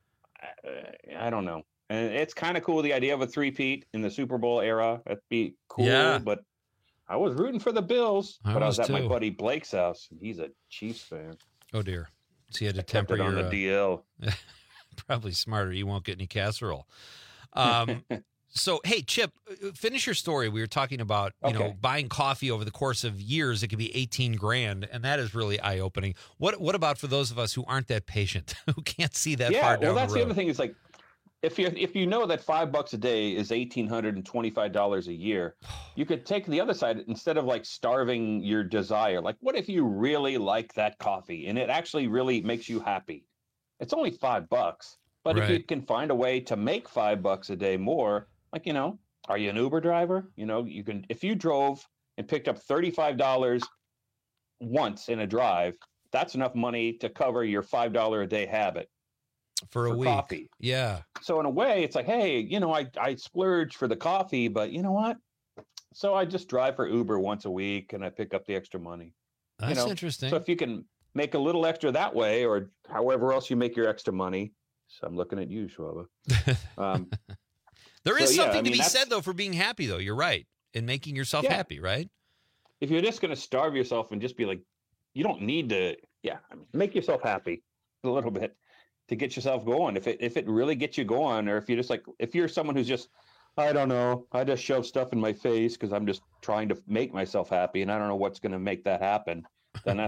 I, I don't know. And it's kind of cool, the idea of a three-peat in the Super Bowl era. That'd be cool. Yeah. But I was rooting for the Bills. I but I was was at my too. buddy Blake's house. And he's a Chiefs fan. Oh, dear. So you had to Kept temper it on your... the uh, D L. Probably smarter. You won't get any casserole. Um, so, hey, Chip, uh, finish your story. We were talking about, you know, Okay. buying coffee over the course of years. It could be eighteen grand, and that is really eye-opening. What What about for those of us who aren't that patient, who can't see that yeah, far down well, that's the the, road? other thing is like, if you if you know that five bucks a day is eighteen hundred and twenty five dollars a year, you could take the other side instead of like starving your desire. Like, what if you really like that coffee and it actually really makes you happy? It's only five bucks, but if you Right. can find a way to make five bucks a day more, like, you know, are you an Uber driver? You know, you can if you drove and picked up thirty five dollars once in a drive, that's enough money to cover your five dollar a day habit. For a for week. coffee. Yeah. So in a way, it's like, hey, you know, I, I splurge for the coffee, but you know what? So I just drive for Uber once a week and I pick up the extra money. You That's know? interesting. So if you can make a little extra that way, or however else you make your extra money. So I'm looking at you, Schwaba. Um, There so, is yeah, something I mean, to be that's- said, though, for being happy, though. You're right. In making yourself Yeah. happy, right? if you're just going to starve yourself and just be like, you don't need to, yeah, I mean, make yourself happy a little bit to get yourself going. If it if it really gets you going, or if you're just like, if you're someone who's just, I don't know, I just shove stuff in my face because I'm just trying to make myself happy and I don't know what's going to make that happen, then that's a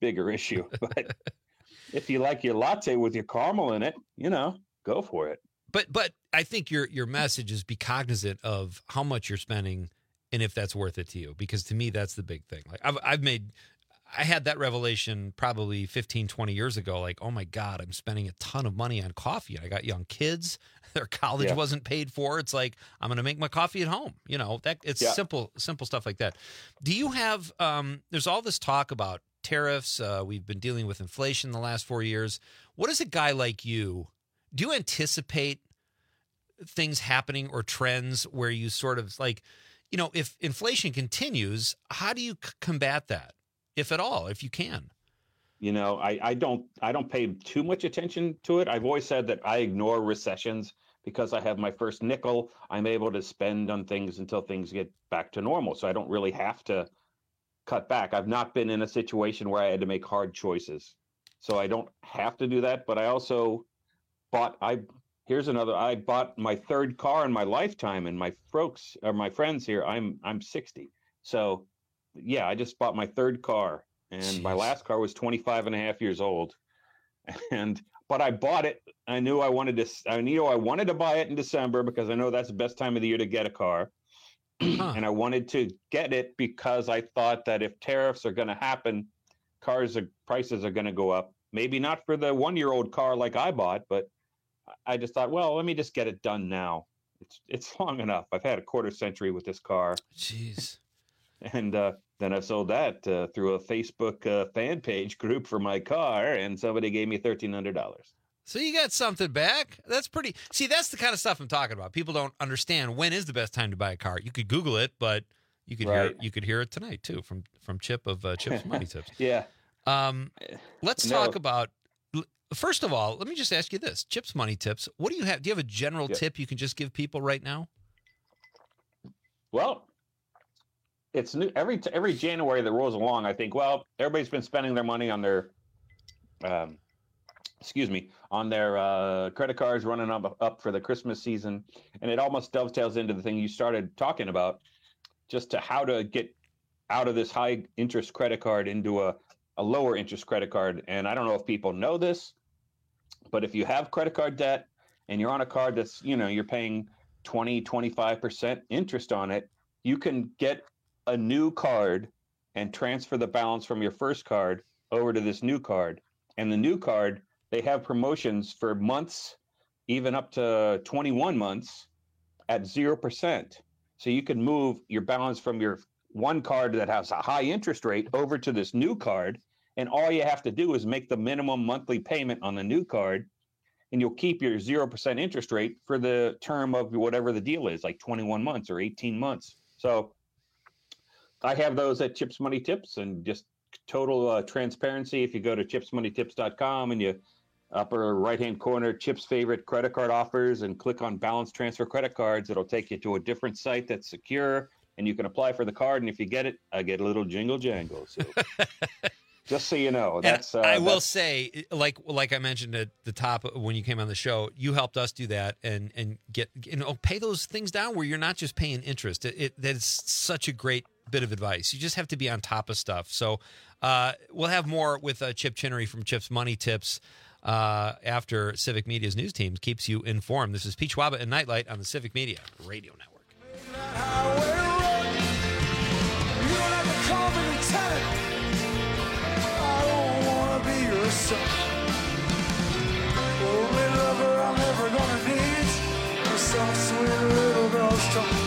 bigger issue. But if you like your latte with your caramel in it, you know, go for it. But but I think your your message is be cognizant of how much you're spending and if that's worth it to you. Because to me, that's the big thing. Like I've I've made I had that revelation probably fifteen, twenty years ago. Like, oh my God, I'm spending a ton of money on coffee. I got young kids. Their college Yeah. wasn't paid for. It's like, I'm going to make my coffee at home. You know, that it's Yeah. simple, simple stuff like that. Do you have, um, there's all this talk about tariffs. Uh, we've been dealing with inflation the last four years. What is a guy like you, do you anticipate things happening or trends where you sort of like, you know, if inflation continues, how do you c- combat that? If at all, if you can? You know, I, I don't I don't pay too much attention to it. I've always said that I ignore recessions because I have my first nickel. I'm able to spend on things until things get back to normal. So I don't really have to cut back. I've not been in a situation where I had to make hard choices. So I don't have to do that. But I also bought I here's another I bought my third car in my lifetime, and my folks or my friends here, I'm I'm sixty. So yeah, I just bought my third car. And Jeez. my last car was twenty-five and a half years old. And, but I bought it. I knew I wanted to, I knew I wanted to buy it in December because I know that's the best time of the year to get a car. Huh. And I wanted to get it because I thought that if tariffs are going to happen, cars are, prices are going to go up. Maybe not for the one-year-old car like I bought, but I just thought, well, let me just get it done now. It's, it's long enough. I've had a quarter century with this car. Jeez. And, uh, then I sold that uh, through a Facebook uh, fan page group for my car, and somebody gave me thirteen hundred dollars. So you got something back. That's pretty. See, that's the kind of stuff I'm talking about. People don't understand when is the best time to buy a car. You could Google it, but you could hear Right. it, you could hear it tonight too from from Chip of uh, Chip's Money Tips. Yeah. Um, let's No. talk about. First of all, let me just ask you this: Chip's Money Tips. What do you have? Do you have a general Yeah. tip you can just give people right now? Well, it's new every every January that rolls along. I think, well, everybody's been spending their money on their, um, excuse me, on their uh, credit cards, running up up for the Christmas season, and it almost dovetails into the thing you started talking about, just to how to get out of this high interest credit card into a, a lower interest credit card. And I don't know if people know this, but if you have credit card debt and you're on a card that's, you know, you're paying twenty, twenty-five percent interest on it, you can get a new card and transfer the balance from your first card over to this new card. And the new card, they have promotions for months, even up to twenty-one months at zero percent. So you can move your balance from your one card that has a high interest rate over to this new card. And all you have to do is make the minimum monthly payment on the new card, and you'll keep your zero percent interest rate for the term of whatever the deal is, like twenty-one months or eighteen months. So I have those at Chips Money Tips, and just total uh, transparency. If you go to chips money tips dot com and you upper right-hand corner, Chip's favorite credit card offers, and click on balance transfer credit cards, it'll take you to a different site that's secure, and you can apply for the card. And if you get it, I get a little jingle jangle. So just so you know, that's. Uh, I will that's- say, like like I mentioned at the top when you came on the show, you helped us do that and and get you know pay those things down where you're not just paying interest. It, it that's such a great bit of advice. You just have to be on top of stuff. So uh, we'll have more with uh, Chip Chinnery from Chip's Money Tips uh, after Civic Media's news team keeps you informed. This is Pete Schwaba and Nightlight on the Civic Media Radio Network. You don't have to call me lieutenant. I don't wanna be your son. Only lover I'm ever gonna need. Your soft, sweet little girl's tongue.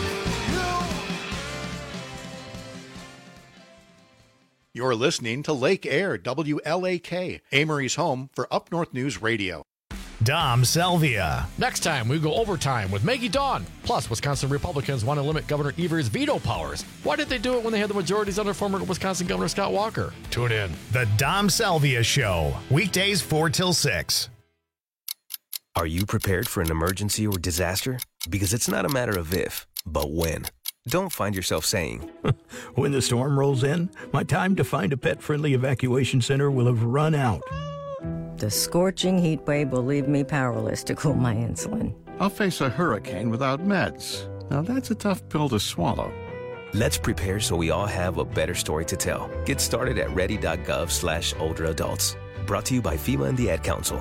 You're listening to Lake Air, W L A K, Amory's home for Up North News Radio. Dom Salvia. Next time, we go overtime with Maggie Dawn. Plus, Wisconsin Republicans want to limit Governor Evers' veto powers. Why did they do it when they had the majorities under former Wisconsin Governor Scott Walker? Tune in. The Dom Salvia Show, weekdays four till six. Are you prepared for an emergency or disaster? Because it's not a matter of if, but when. Don't find yourself saying, when the storm rolls in, my time to find a pet-friendly evacuation center will have run out. The scorching heat wave will leave me powerless to cool my insulin. I'll face a hurricane without meds. Now that's a tough pill to swallow. Let's prepare so we all have a better story to tell. Get started at ready.gov slash older adults. Brought to you by FEMA and the Ad Council.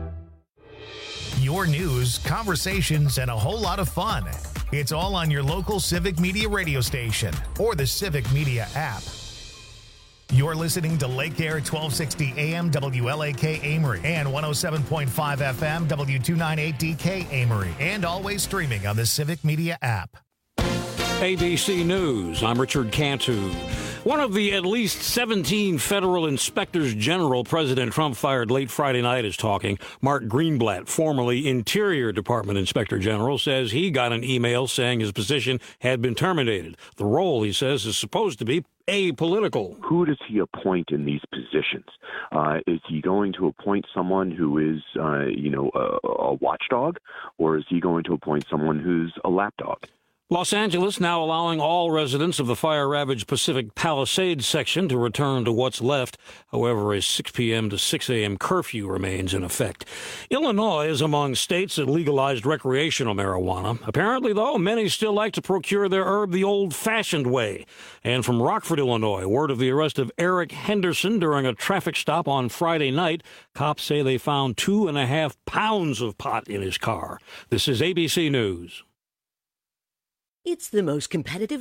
Your news, conversations, and a whole lot of fun. It's all on your local Civic Media radio station or the Civic Media app. You're listening to Lake Air twelve sixty A M W L A K Amory and one oh seven point five F M W two ninety-eight D K Amory, and always streaming on the Civic Media app. A B C News, I'm Richard Cantu. One of the at least seventeen federal inspectors general President Trump fired late Friday night is talking. Mark Greenblatt, formerly Interior Department Inspector General, says he got an email saying his position had been terminated. The role, he says, is supposed to be apolitical. Who does he appoint in these positions? Uh, is he going to appoint someone who is, uh, you know, a, a watchdog, or is he going to appoint someone who's a lapdog? Los Angeles now allowing all residents of the fire-ravaged Pacific Palisades section to return to what's left. However, a six p.m. to six a.m. curfew remains in effect. Illinois is among states that legalized recreational marijuana. Apparently, though, many still like to procure their herb the old-fashioned way. And from Rockford, Illinois, word of the arrest of Eric Henderson during a traffic stop on Friday night. Cops say they found two and a half pounds of pot in his car. This is A B C News. It's the most competitive